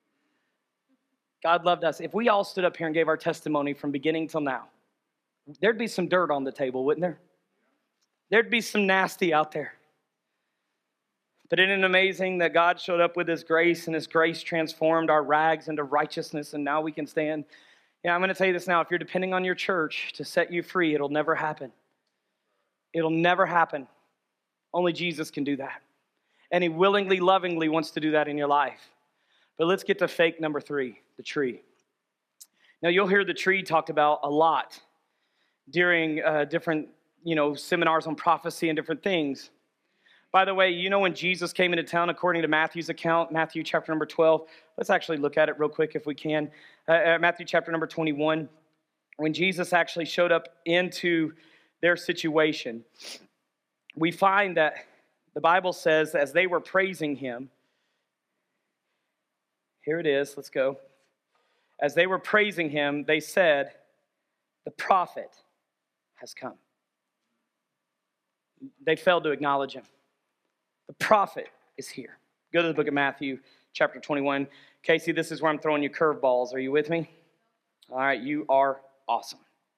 God loved us. If we all stood up here and gave our testimony from beginning till now, there'd be some dirt on the table, wouldn't there? There'd be some nasty out there. But isn't it amazing that God showed up with his grace, and his grace transformed our rags into righteousness, and now we can stand? Yeah, I'm going to tell you this now. If you're depending on your church to set you free, it'll never happen. It'll never happen. Only Jesus can do that. And he willingly, lovingly wants to do that in your life. But let's get to fake number three, the tree. Now, you'll hear the tree talked about a lot during uh, different, you know, seminars on prophecy and different things. By the way, you know when Jesus came into town, according to Matthew's account, Matthew chapter number twelve, let's actually look at it real quick if we can. Uh, Matthew chapter number twenty-one, when Jesus actually showed up into their situation, we find that the Bible says as they were praising him, here it is, let's go. As they were praising him, they said, the prophet has come. They failed to acknowledge him. The prophet is here. Go to the book of Matthew, chapter twenty-one. Casey, this is where I'm throwing you curveballs. Are you with me? All right, you are awesome.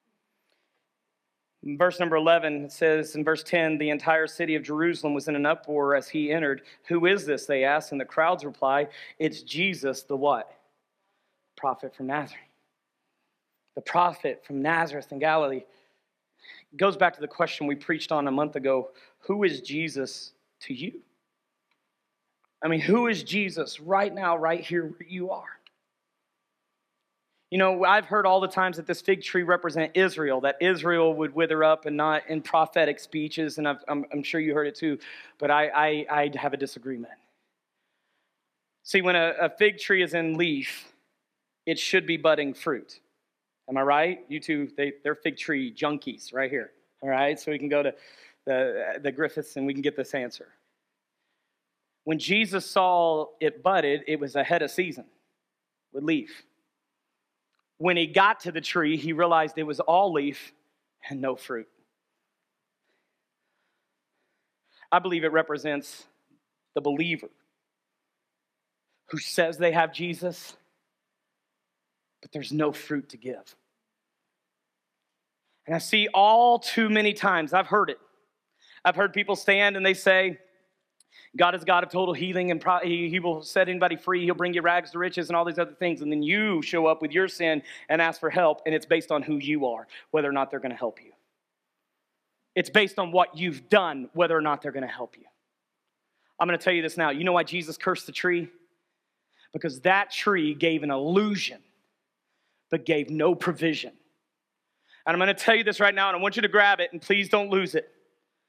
In verse number eleven, it says in verse ten, the entire city of Jerusalem was in an uproar as he entered. Who is this, they asked, and the crowds reply, it's Jesus, the what? Prophet from Nazareth. The prophet from Nazareth in Galilee. It goes back to the question we preached on a month ago. Who is Jesus to you? I mean, who is Jesus right now, right here where you are? You know, I've heard all the times that this fig tree represent Israel, that Israel would wither up and not in prophetic speeches, and I've, I'm, I'm sure you heard it too, but I, I, I have a disagreement. See, when a, a fig tree is in leaf, it should be budding fruit. Am I right? You two, they, they're fig tree junkies right here. All right, so we can go to the, the Griffiths and we can get this answer. When Jesus saw it budded, it was ahead of season with leaf. When he got to the tree, he realized it was all leaf and no fruit. I believe it represents the believer who says they have Jesus, but there's no fruit to give. And I see all too many times, I've heard it. I've heard people stand and they say, God is God of total healing, and pro- he, he will set anybody free. He'll bring you rags to riches and all these other things. And then you show up with your sin and ask for help, and it's based on who you are, whether or not they're going to help you. It's based on what you've done, whether or not they're going to help you. I'm going to tell you this now. You know why Jesus cursed the tree? Because that tree gave an illusion, but gave no provision. And I'm going to tell you this right now, and I want you to grab it, and please don't lose it.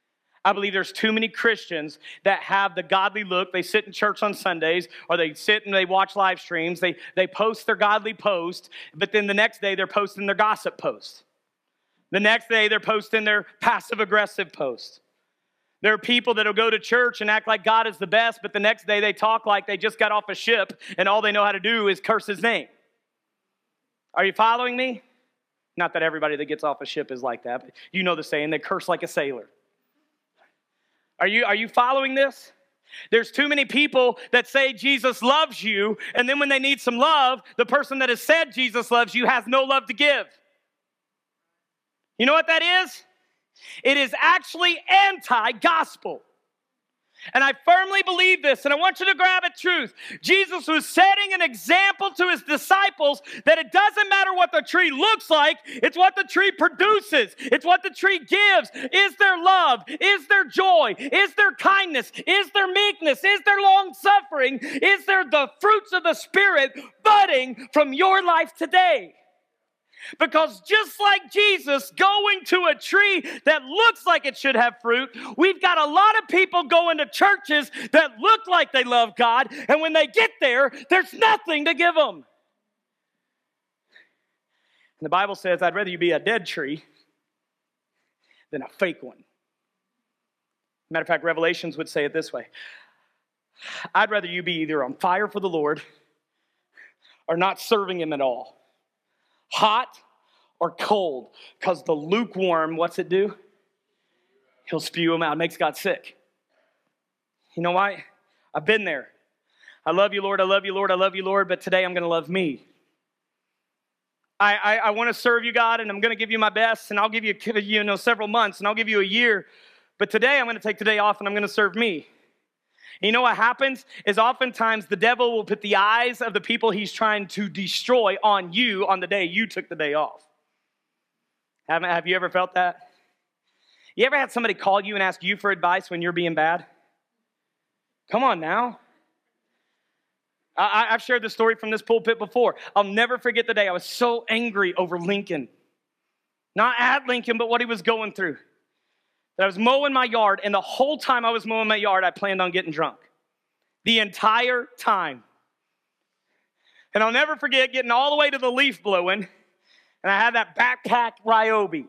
I believe there's too many Christians that have the godly look. They sit in church on Sundays, or they sit and they watch live streams. They, they post their godly post, but then the next day they're posting their gossip post. The next day they're posting their passive-aggressive post. There are people that will go to church and act like God is the best, but the next day they talk like they just got off a ship and all they know how to do is curse his name. Are you following me? Not that everybody that gets off a ship is like that, but you know the saying, they curse like a sailor. Are you, are you following this? There's too many people that say Jesus loves you, and then when they need some love, the person that has said Jesus loves you has no love to give. You know what that is? It is actually anti-gospel. And I firmly believe this, and I want you to grab it truth. Jesus was setting an example to his disciples that it doesn't matter what the tree looks like, it's what the tree produces. It's what the tree gives. Is there love? Is there joy? Is there kindness? Is there meekness? Is there long suffering? Is there the fruits of the Spirit budding from your life today? Because just like Jesus going to a tree that looks like it should have fruit, we've got a lot of people going to churches that look like they love God, and when they get there, there's nothing to give them. And the Bible says, I'd rather you be a dead tree than a fake one. Matter of fact, Revelations would say it this way. I'd rather you be either on fire for the Lord or not serving him at all. Hot or cold, because the lukewarm, what's it do? He'll spew them out. It makes God sick. You know why? I've been there. I love you, Lord. I love you, Lord. I love you, Lord. But today I'm going to love me. I, I, I want to serve you, God, and I'm going to give you my best, and I'll give you, you know, several months, and I'll give you a year. But today I'm going to take the day off, and I'm going to serve me. You know what happens is oftentimes the devil will put the eyes of the people he's trying to destroy on you on the day you took the day off. Haven't, have you ever felt that? You ever had somebody call you and ask you for advice when you're being bad? Come on now. I, I've shared this story from this pulpit before. I'll never forget the day I was so angry over Lincoln. Not at Lincoln, but what he was going through. That I was mowing my yard, and the whole time I was mowing my yard, I planned on getting drunk. The entire time. And I'll never forget getting all the way to the leaf blowing, and I had that backpack Ryobi.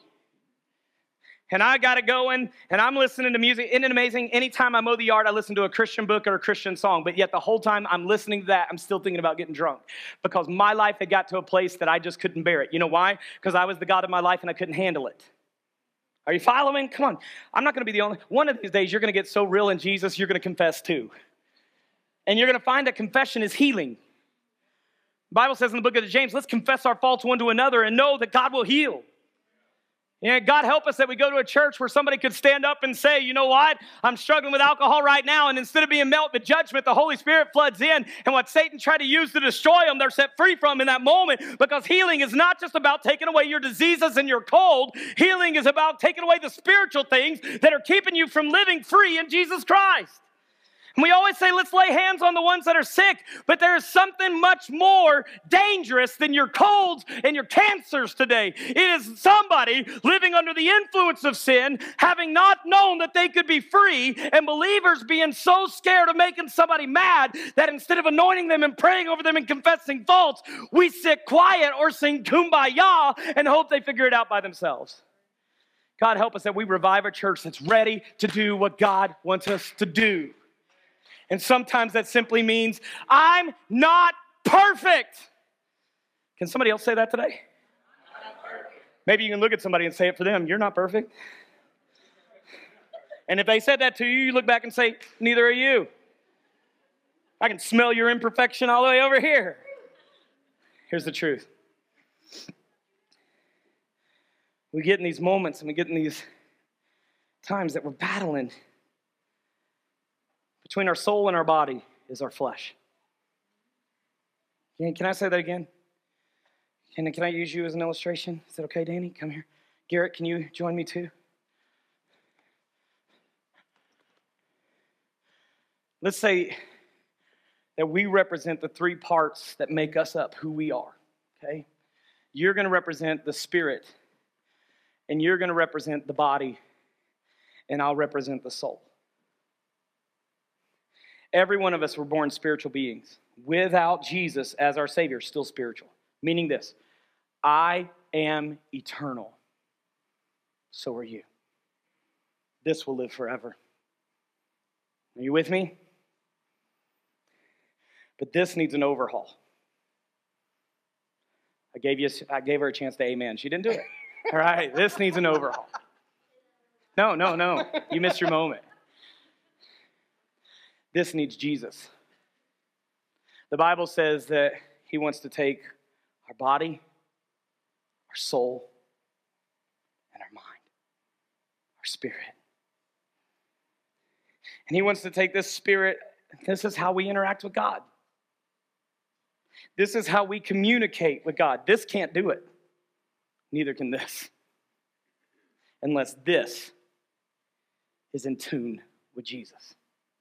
And I got it going, and I'm listening to music. Isn't it amazing? Anytime I mow the yard, I listen to a Christian book or a Christian song, but yet the whole time I'm listening to that, I'm still thinking about getting drunk because my life had got to a place that I just couldn't bear it. You know why? Because I was the God of my life, and I couldn't handle it. Are you following? Come on. I'm not going to be the only. One of these days, you're going to get so real in Jesus, you're going to confess too. And you're going to find that confession is healing. The Bible says in the book of James, let's confess our faults one to another and know that God will heal. You know, God help us that we go to a church where somebody could stand up and say, you know what? I'm struggling with alcohol right now. And instead of being met with judgment, the Holy Spirit floods in. And what Satan tried to use to destroy them, they're set free from in that moment. Because healing is not just about taking away your diseases and your cold. Healing is about taking away the spiritual things that are keeping you from living free in Jesus Christ. And we always say, let's lay hands on the ones that are sick, but there is something much more dangerous than your colds and your cancers today. It is somebody living under the influence of sin, having not known that they could be free, and believers being so scared of making somebody mad that instead of anointing them and praying over them and confessing faults, we sit quiet or sing kumbaya and hope they figure it out by themselves. God help us that we revive a church that's ready to do what God wants us to do. And sometimes that simply means, I'm not perfect. Can somebody else say that today? Maybe you can look at somebody and say it for them. You're not perfect. And if they said that to you, you look back and say, neither are you. I can smell your imperfection all the way over here. Here's the truth. We get in these moments and we get in these times that we're battling. Between our soul and our body is our flesh. Can, can I say that again? Can, can I use you as an illustration? Is that okay, Danny? Come here. Garrett, can you join me too? Let's say that we represent the three parts that make us up who we are, okay? You're going to represent the spirit, and you're going to represent the body, and I'll represent the soul. Every one of us were born spiritual beings. Without Jesus as our Savior, still spiritual. Meaning this, I am eternal. So are you. This will live forever. Are you with me? But this needs an overhaul. I gave you, I gave her a chance to amen. She didn't do it. All right, this needs an overhaul. No, no, no. You missed your moment. This needs Jesus. The Bible says that he wants to take our body, our soul, and our mind, our spirit. And he wants to take this spirit, this is how we interact with God. This is how we communicate with God. This can't do it. Neither can this. Unless this is in tune with Jesus.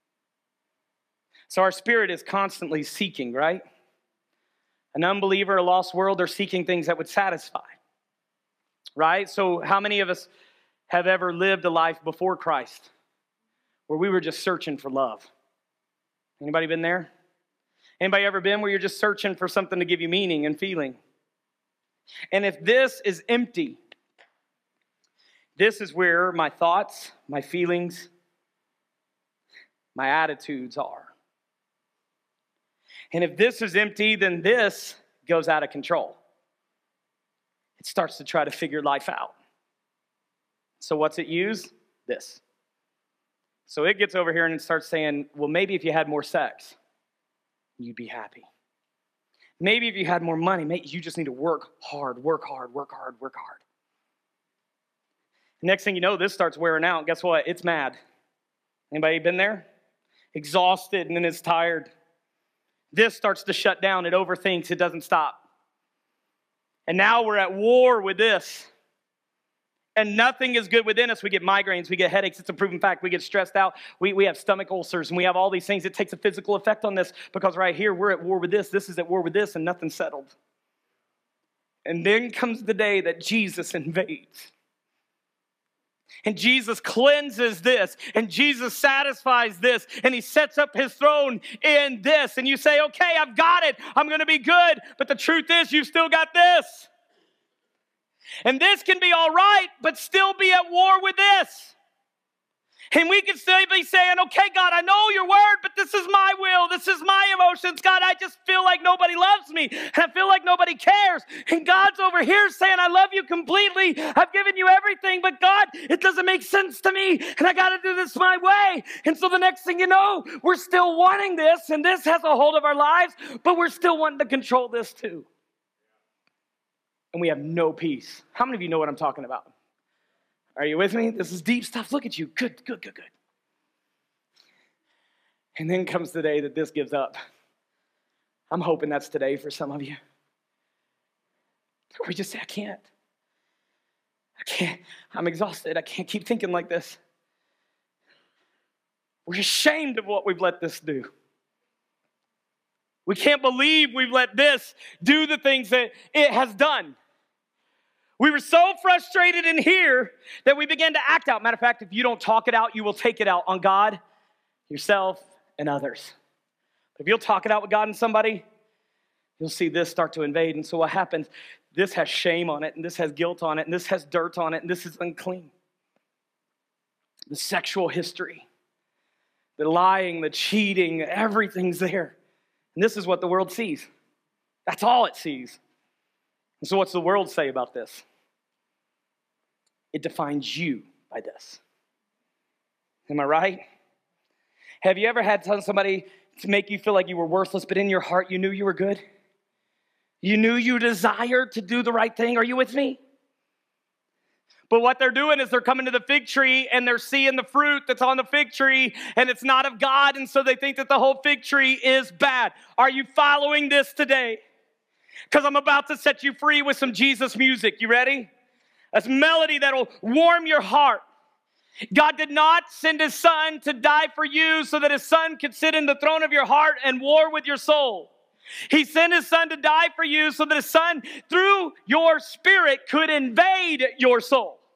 So our spirit is constantly seeking, right? An unbeliever, a lost world, they're seeking things that would satisfy. Right? So how many of us have ever lived a life before Christ where we were just searching for love? Anybody been there? Anybody ever been where you're just searching for something to give you meaning and feeling? And if this is empty, this is where my thoughts, my feelings, my attitudes are. And if this is empty, then this goes out of control. It starts to try to figure life out. So what's it use? This. So it gets over here and it starts saying, well, maybe if you had more sex, you'd be happy. Maybe if you had more money, maybe you just need to work hard, work hard, work hard, work hard. Next thing you know, this starts wearing out. Guess what? It's mad. Anybody been there? Exhausted and then it's tired. This starts to shut down. It overthinks. It doesn't stop. And now we're at war with this. And nothing is good within us. We get migraines. We get headaches. It's a proven fact. We get stressed out. We, we have stomach ulcers. And we have all these things. It takes a physical effect on this. Because right here, we're at war with this. This is at war with this. And nothing's settled. And then comes the day that Jesus invades. And Jesus cleanses this, and Jesus satisfies this, and he sets up his throne in this. And you say, okay, I've got it. I'm going to be good. But the truth is, you've still got this. And this can be all right, but still be at war with this. And we can still be saying, okay, God, I know your word, but this is my will. This is my emotions. God, I just feel like nobody loves me. And I feel like nobody cares. And God's over here saying, I love you completely. I've given you everything, but God, it doesn't make sense to me. And I got to do this my way. And so the next thing you know, we're still wanting this, and this has a hold of our lives, but we're still wanting to control this too. And we have no peace. How many of you know what I'm talking about? Are you with me? This is deep stuff. Look at you. Good, good, good, good. And then comes the day that this gives up. I'm hoping that's today for some of you. We just say, I can't. I can't. I'm exhausted. I can't keep thinking like this. We're ashamed of what we've let this do. We can't believe we've let this do the things that it has done. We were so frustrated in here that we began to act out. Matter of fact, if you don't talk it out, you will take it out on God, yourself, and others. But if you'll talk it out with God and somebody, you'll see this start to invade. And so what happens? This has shame on it, and this has guilt on it, and this has dirt on it, and this is unclean. The sexual history, the lying, the cheating, everything's there. And this is what the world sees. That's all it sees. And so what's the world say about this? It defines you by this. Am I right? Have you ever had somebody to make you feel like you were worthless, but in your heart you knew you were good? You knew you desired to do the right thing. Are you with me? But what they're doing is they're coming to the fig tree and they're seeing the fruit that's on the fig tree and it's not of God, and so they think that the whole fig tree is bad. Are you following this today? Because I'm about to set you free with some Jesus music. You ready? A melody that'll warm your heart. God did not send his son to die for you so that his son could sit in the throne of your heart and war with your soul. He sent his son to die for you so that his son, through your spirit, could invade your soul.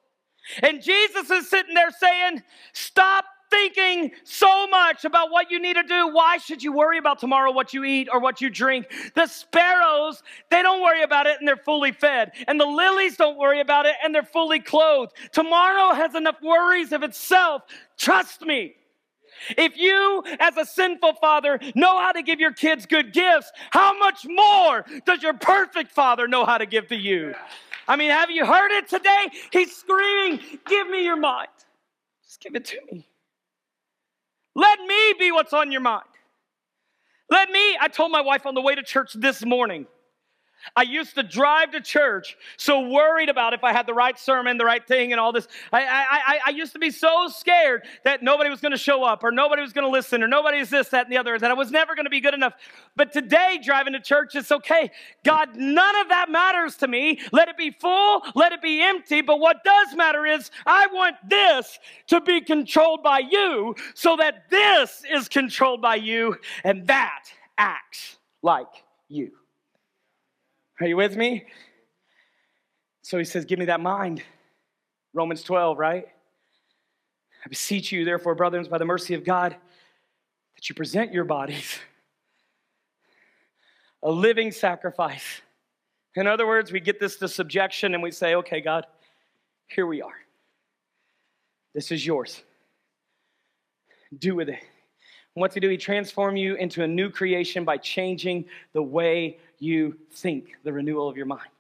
And Jesus is sitting there saying, stop thinking so much about what you need to do. Why should you worry about tomorrow what you eat or what you drink? The sparrows, they don't worry about it and they're fully fed. And the lilies don't worry about it and they're fully clothed. Tomorrow has enough worries of itself. Trust me. If you, as a sinful father, know how to give your kids good gifts, how much more does your perfect father know how to give to you? I mean, have you heard it today? He's screaming, give me your mind. Just give it to me. Let me be what's on your mind. Let me, I told my wife on the way to church this morning, I used to drive to church so worried about if I had the right sermon, the right thing, and all this. I, I, I, I used to be so scared that nobody was going to show up, or nobody was going to listen, or nobody is this, that, and the other, that I was never going to be good enough. But today, driving to church, it's okay. God, none of that matters to me. Let it be full, let it be empty. But what does matter is I want this to be controlled by you so that this is controlled by you, and that acts like you. Are you with me? So he says, give me that mind. Romans twelve, right? I beseech you, therefore, brothers, by the mercy of God, that you present your bodies a living sacrifice. In other words, we get this to subjection and we say, okay, God, here we are. This is yours. Do with it. And what's he do? He transform you into a new creation by changing the way you think, the renewal of your mind.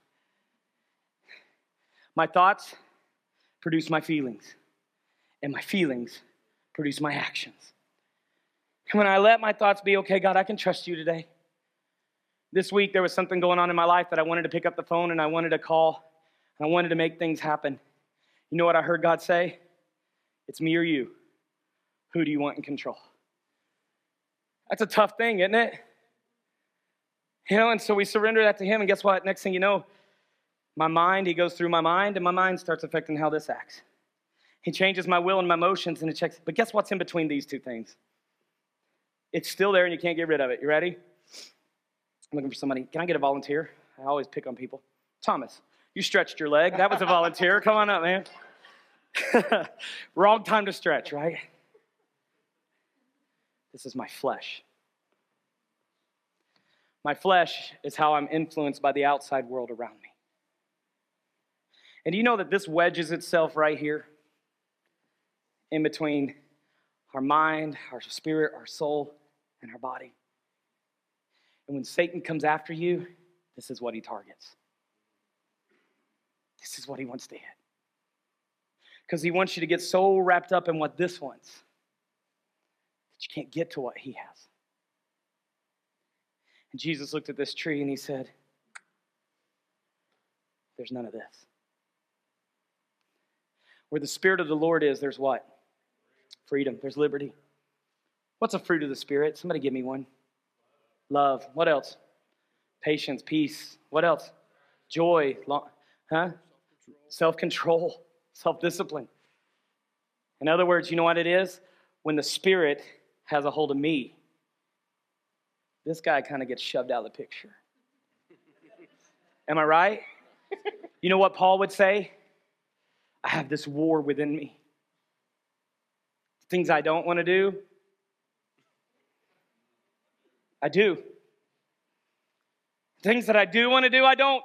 My thoughts produce my feelings, and my feelings produce my actions. And when I let my thoughts be, okay, God, I can trust you today. This week, there was something going on in my life that I wanted to pick up the phone and I wanted to call, and I wanted to make things happen. You know what I heard God say? It's me or you. Who do you want in control? That's a tough thing, isn't it? You know, and so we surrender that to him, and guess what? Next thing you know, my mind, he goes through my mind, and my mind starts affecting how this acts. He changes my will and my emotions, and it checks. But guess what's in between these two things? It's still there, and you can't get rid of it. You ready? I'm looking for somebody. Can I get a volunteer? I always pick on people. Thomas, you stretched your leg. That was a volunteer. Come on up, man. Wrong time to stretch, right? This is my flesh. My flesh is how I'm influenced by the outside world around me. And do you know that this wedges itself right here in between our mind, our spirit, our soul, and our body? And when Satan comes after you, this is what he targets. This is what he wants to hit. Because he wants you to get so wrapped up in what this wants that you can't get to what he has. And Jesus looked at this tree and he said, there's none of this. Where the Spirit of the Lord is, there's what? Freedom. There's liberty. What's a fruit of the Spirit? Somebody give me one. Love. What else? Patience, peace. What else? Joy. Long, huh? Self-control. Self-discipline. In other words, you know what it is? When the Spirit has a hold of me, this guy kind of gets shoved out of the picture. Am I right? You know what Paul would say? I have this war within me. Things I don't want to do, I do. Things that I do want to do, I don't.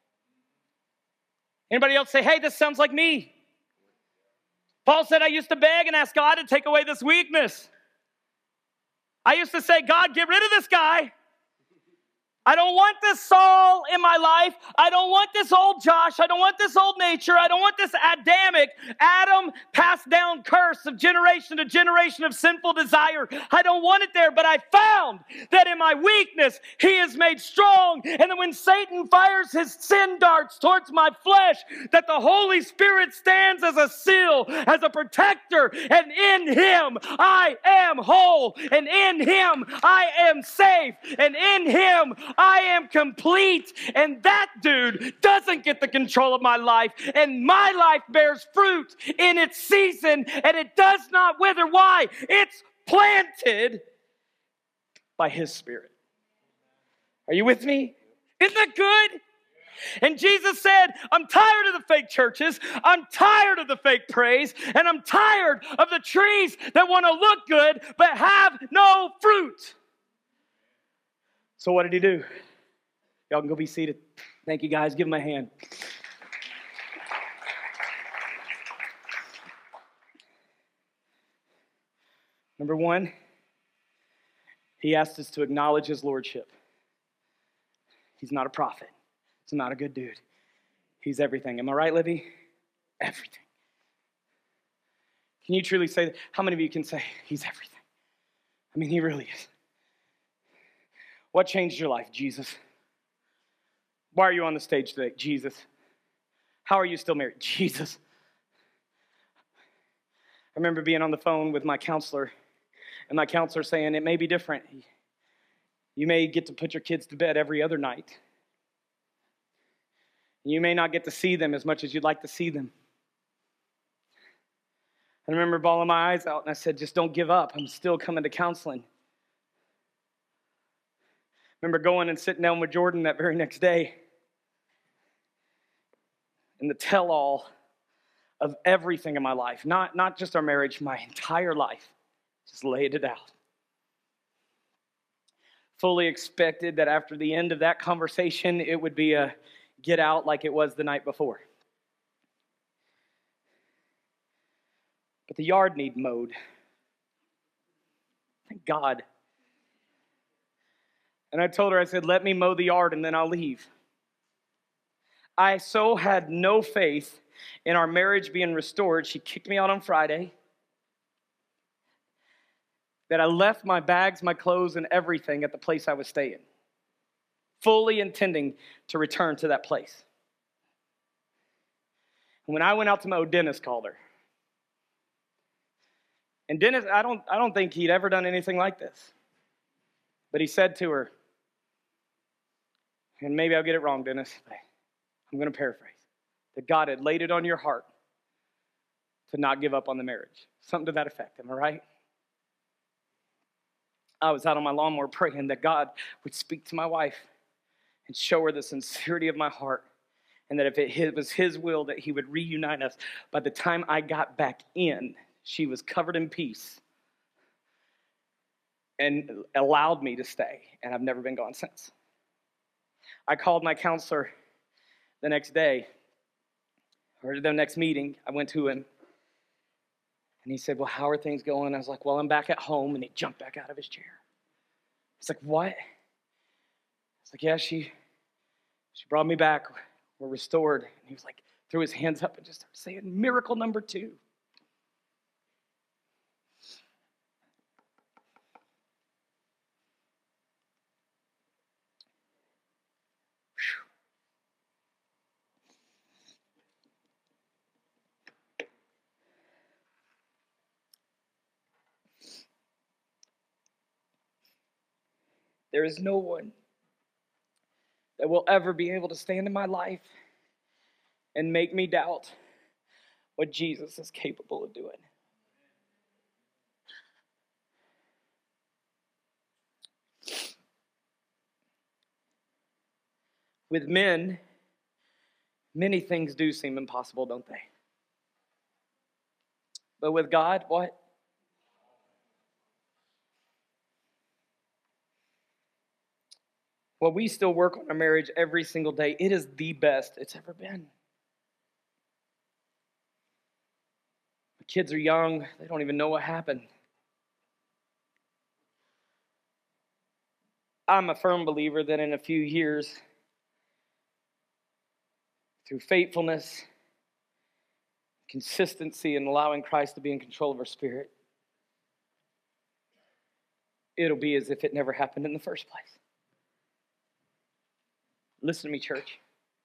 Anybody else say, hey, this sounds like me? Paul said, I used to beg and ask God to take away this weakness. I used to say, God, get rid of this guy. I don't want this Saul in my life. I don't want this old Josh. I don't want this old nature. I don't want this Adamic, Adam passed down curse of generation to generation of sinful desire. I don't want it there, but I found that in my weakness, he is made strong. And then when Satan fires his sin darts towards my flesh, that the Holy Spirit stands as a seal, as a protector, and in him I am whole, and in him I am safe, and in him I am complete, and that dude doesn't get the control of my life, and my life bears fruit in its season, and it does not wither. Why? It's planted by his Spirit. Are you with me? Isn't that good? And Jesus said, I'm tired of the fake churches, I'm tired of the fake praise, and I'm tired of the trees that want to look good but have no fruit. So what did he do? Y'all can go be seated. Thank you, guys. Give him a hand. Number one, he asked us to acknowledge his lordship. He's not a prophet. He's not a good dude. He's everything. Am I right, Libby? Everything. Can you truly say that? How many of you can say he's everything? I mean, he really is. What changed your life? Jesus. Why are you on the stage today? Jesus. How are you still married? Jesus. I remember being on the phone with my counselor, and my counselor saying, it may be different. You may get to put your kids to bed every other night. You may not get to see them as much as you'd like to see them. I remember bawling my eyes out, and I said, just don't give up. I'm still coming to counseling. I remember going and sitting down with Jordan that very next day, and the tell-all of everything in my life, not, not just our marriage, my entire life, just laid it out. Fully expected that after the end of that conversation, it would be a get out like it was the night before. But the yard need mowed. Thank God. And I told her, I said, let me mow the yard and then I'll leave. I so had no faith in our marriage being restored. She kicked me out on Friday. That I left my bags, my clothes, and everything at the place I was staying, fully intending to return to that place. And when I went out to mow, Dennis called her. And Dennis, I don't, I don't think he'd ever done anything like this. But he said to her, and maybe I'll get it wrong, Dennis, but I'm going to paraphrase, that God had laid it on your heart to not give up on the marriage. Something to that effect, am I right? I was out on my lawnmower praying that God would speak to my wife and show her the sincerity of my heart, and that if it was his will that he would reunite us. By the time I got back in, she was covered in peace and allowed me to stay, and I've never been gone since. I called my counselor the next day, or the next meeting. I went to him, and he said, well, how are things going? I was like, well, I'm back at home. And he jumped back out of his chair. He's like, what? I was like, yeah, she, she brought me back. We're restored. And he was like, threw his hands up and just started saying, miracle number two. There is no one that will ever be able to stand in my life and make me doubt what Jesus is capable of doing. With men, many things do seem impossible, don't they? But with God, what? Well, we still work on our marriage every single day. It is the best it's ever been. The kids are young. They don't even know what happened. I'm a firm believer that in a few years, through faithfulness, consistency, and allowing Christ to be in control of our spirit, it'll be as if it never happened in the first place. Listen to me, church.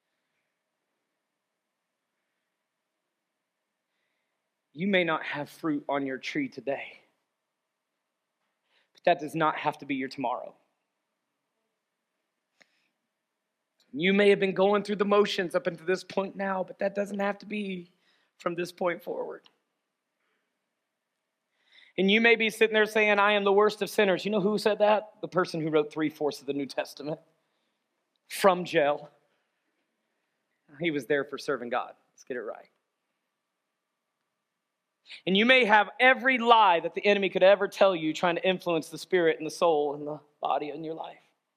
You may not have fruit on your tree today, but that does not have to be your tomorrow. You may have been going through the motions up until this point now, but that doesn't have to be from this point forward. And you may be sitting there saying, I am the worst of sinners. You know who said that? The person who wrote three-fourths of the New Testament from jail. He was there for serving God. Let's get it right. And you may have every lie that the enemy could ever tell you trying to influence the spirit and the soul and the body in your life.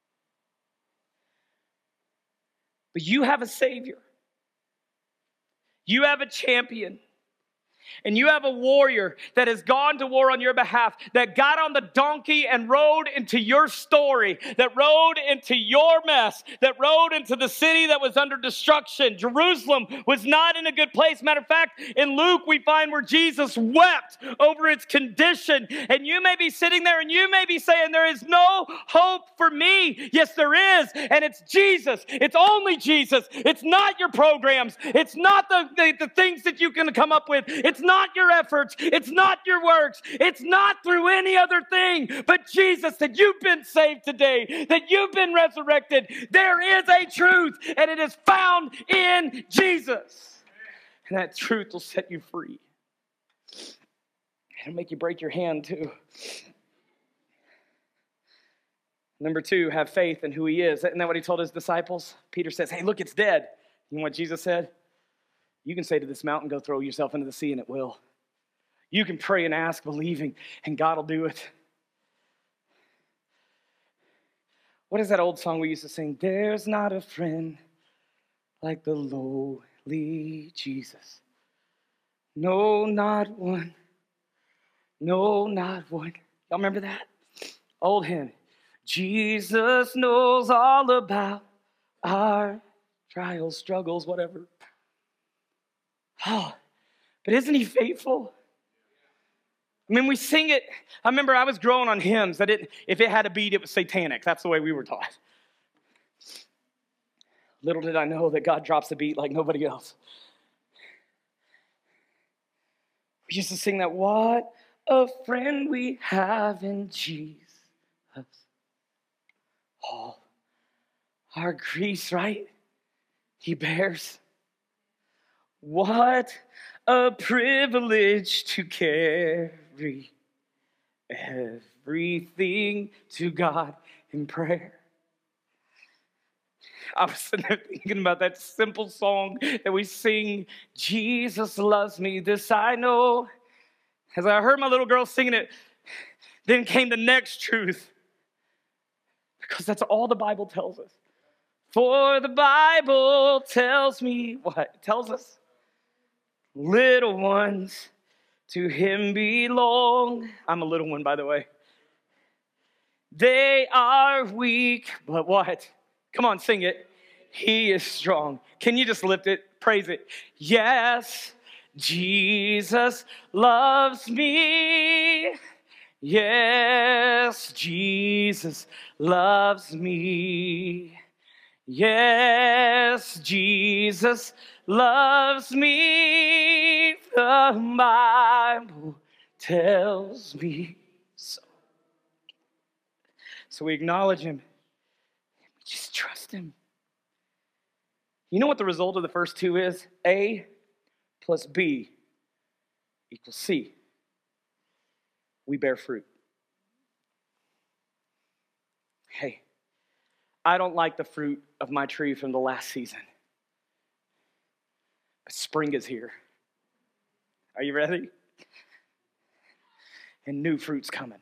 But you have a Savior. You have a champion. And you have a warrior that has gone to war on your behalf, that got on the donkey and rode into your story, that rode into your mess, that rode into the city that was under destruction. Jerusalem was not in a good place. Matter of fact, in Luke, we find where Jesus wept over its condition. And you may be sitting there and you may be saying, there is no hope for me. Yes, there is. And it's Jesus. It's only Jesus. It's not your programs. It's not the, the, the things that you can come up with. It's not your efforts. It's not your works. It's not through any other thing. But Jesus, that you've been saved today, that you've been resurrected. There is a truth, and it is found in Jesus. And that truth will set you free. It'll make you break your hand too. Number two, have faith in who he is. Isn't that what he told his disciples? Peter says, hey, look, it's dead. You know what Jesus said? You can say to this mountain, go throw yourself into the sea, and it will. You can pray and ask, believing, and God will do it. What is that old song we used to sing? There's not a friend like the lowly Jesus. No, not one. No, not one. Y'all remember that? Old hymn. Jesus knows all about our trials, struggles, whatever. Oh, but isn't he faithful? I mean, we sing it. I remember I was growing on hymns that it, if it had a beat, it was satanic. That's the way we were taught. Little did I know that God drops a beat like nobody else. We used to sing that, what a friend we have in Jesus. All our griefs, right? He bears. What a privilege to carry everything to God in prayer. I was sitting there thinking about that simple song that we sing, Jesus loves me, this I know. As I heard my little girl singing it, then came the next truth. Because that's all the Bible tells us. For the Bible tells me what? It tells us. Little ones to him belong. I'm a little one, by the way. They are weak, but what? Come on, sing it. He is strong. Can you just lift it? Praise it. Yes, Jesus loves me. Yes, Jesus loves me. Yes, Jesus loves me. The Bible tells me so. So we acknowledge him. We just trust him. You know what the result of the first two is? A plus B equals C. We bear fruit. Hey, I don't like the fruit of my tree from the last season. But spring is here. Are you ready? And new fruit's coming.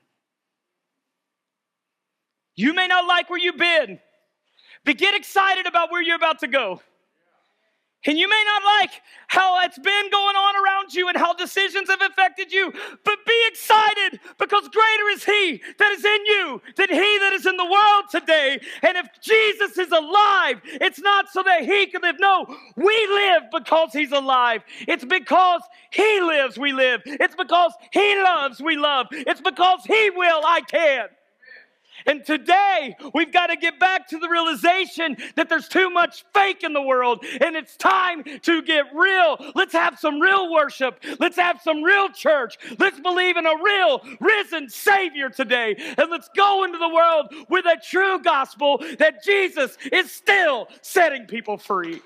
You may not like where you've been, but get excited about where you're about to go. And you may not like how it's been going on around you and how decisions have affected you, but be excited because greater is he that is in you than he that is in the world today. And if Jesus is alive, it's not so that he can live. No, we live because he's alive. It's because he lives, we live. It's because he loves, we love. It's because he will, I can. And today, we've got to get back to the realization that there's too much fake in the world, and it's time to get real. Let's have some real worship. Let's have some real church. Let's believe in a real risen Savior today. And let's go into the world with a true gospel that Jesus is still setting people free.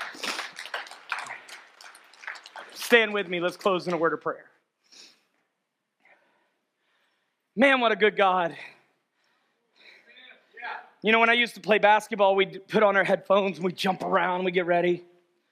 Stand with me. Let's close in a word of prayer. Man, what a good God. You know, when I used to play basketball, we'd put on our headphones and we'd jump around and we'd get ready.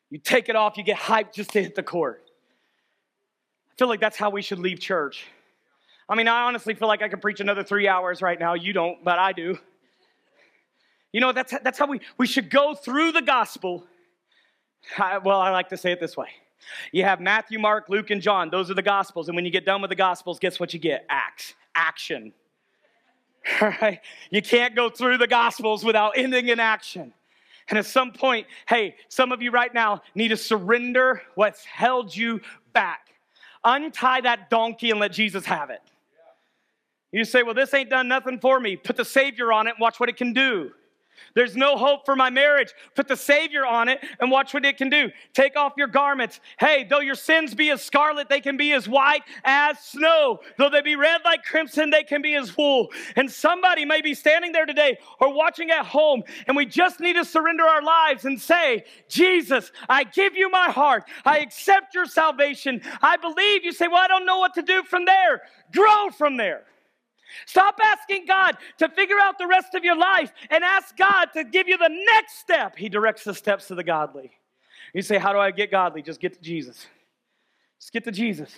You take it off, you get hyped just to hit the court. I feel like that's how we should leave church. I mean, I honestly feel like I could preach another three hours right now. You don't, but I do. You know, that's, that's how we, we should go through the gospel. I, well, I like to say it this way. You have Matthew, Mark, Luke, and John. Those are the gospels. And when you get done with the gospels, guess what you get? Acts. Action. All right? You can't go through the gospels without ending in action. And at some point, hey, some of you right now need to surrender what's held you back. Untie that donkey and let Jesus have it. You say, well, this ain't done nothing for me. Put the Savior on it and watch what it can do. There's no hope for my marriage. Put the Savior on it and watch what it can do. Take off your garments. Hey, though your sins be as scarlet, they can be as white as snow. Though they be red like crimson, they can be as wool. And somebody may be standing there today or watching at home, and we just need to surrender our lives and say, Jesus, I give you my heart. I accept your salvation. I believe. You say, well, I don't know what to do from there. Grow from there. Stop asking God to figure out the rest of your life and ask God to give you the next step. He directs the steps to the godly. You say, how do I get godly? Just get to Jesus. Just get to Jesus.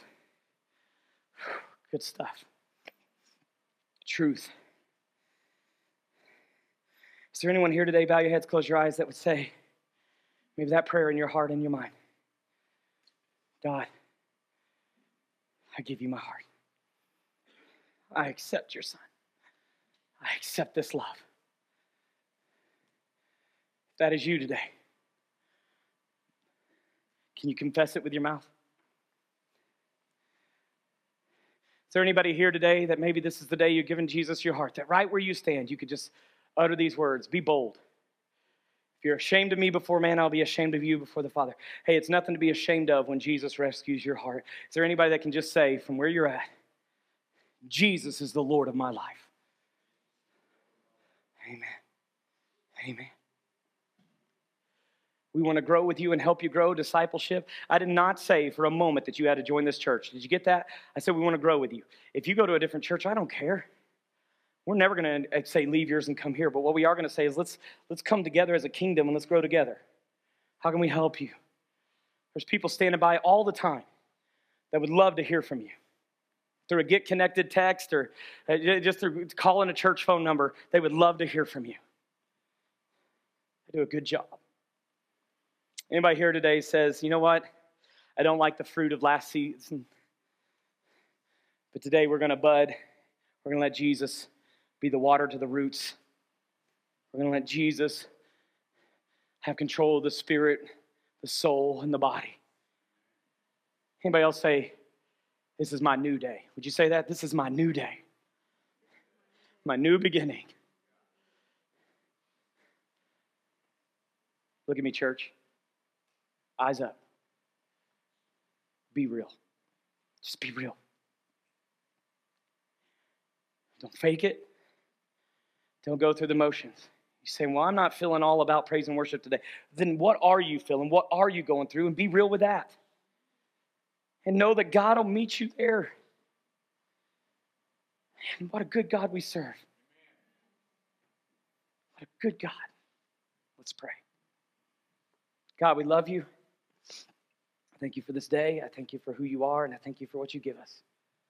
Good stuff. Truth. Is there anyone here today, bow your heads, close your eyes, that would say, maybe that prayer in your heart and your mind? God, I give you my heart. I accept your son. I accept this love. If that is you today, can you confess it with your mouth? Is there anybody here today that maybe this is the day you've given Jesus your heart, that right where you stand, you could just utter these words, be bold. If you're ashamed of me before man, I'll be ashamed of you before the Father. Hey, it's nothing to be ashamed of when Jesus rescues your heart. Is there anybody that can just say from where you're at, Jesus is the Lord of my life? Amen. Amen. We want to grow with you and help you grow discipleship. I did not say for a moment that you had to join this church. Did you get that? I said we want to grow with you. If you go to a different church, I don't care. We're never going to say leave yours and come here. But what we are going to say is let's, let's come together as a kingdom and let's grow together. How can we help you? There's people standing by all the time that would love to hear from you. Through a Get Connected text or just through calling a church phone number, they would love to hear from you. They do a good job. Anybody here today says, you know what? I don't like the fruit of last season. But today we're going to bud. We're going to let Jesus be the water to the roots. We're going to let Jesus have control of the spirit, the soul, and the body. Anybody else say, this is my new day? Would you say that? This is my new day. My new beginning. Look at me, church. Eyes up. Be real. Just be real. Don't fake it. Don't go through the motions. You say, well, I'm not feeling all about praise and worship today. Then what are you feeling? What are you going through? And be real with that. And know that God will meet you there. And what a good God we serve. What a good God. Let's pray. God, we love you. I thank you for this day. I thank you for who you are, and I thank you for what you give us.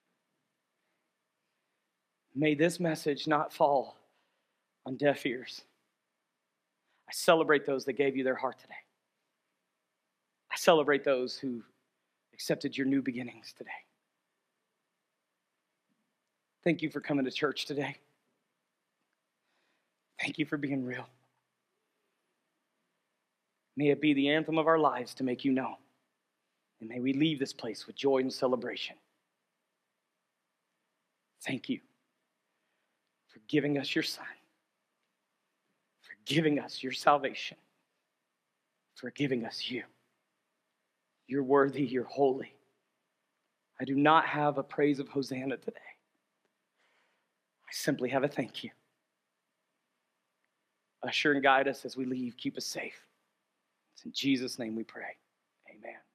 May this message not fall on deaf ears. I celebrate those that gave you their heart today. I celebrate those who accepted your new beginnings today. Thank you for coming to church today. Thank you for being real. May it be the anthem of our lives to make you known. And may we leave this place with joy and celebration. Thank you for giving us your Son, for giving us your salvation, for giving us you. You're worthy, you're holy. I do not have a praise of Hosanna today. I simply have a thank you. Usher and guide us as we leave. Keep us safe. It's in Jesus' name we pray. Amen.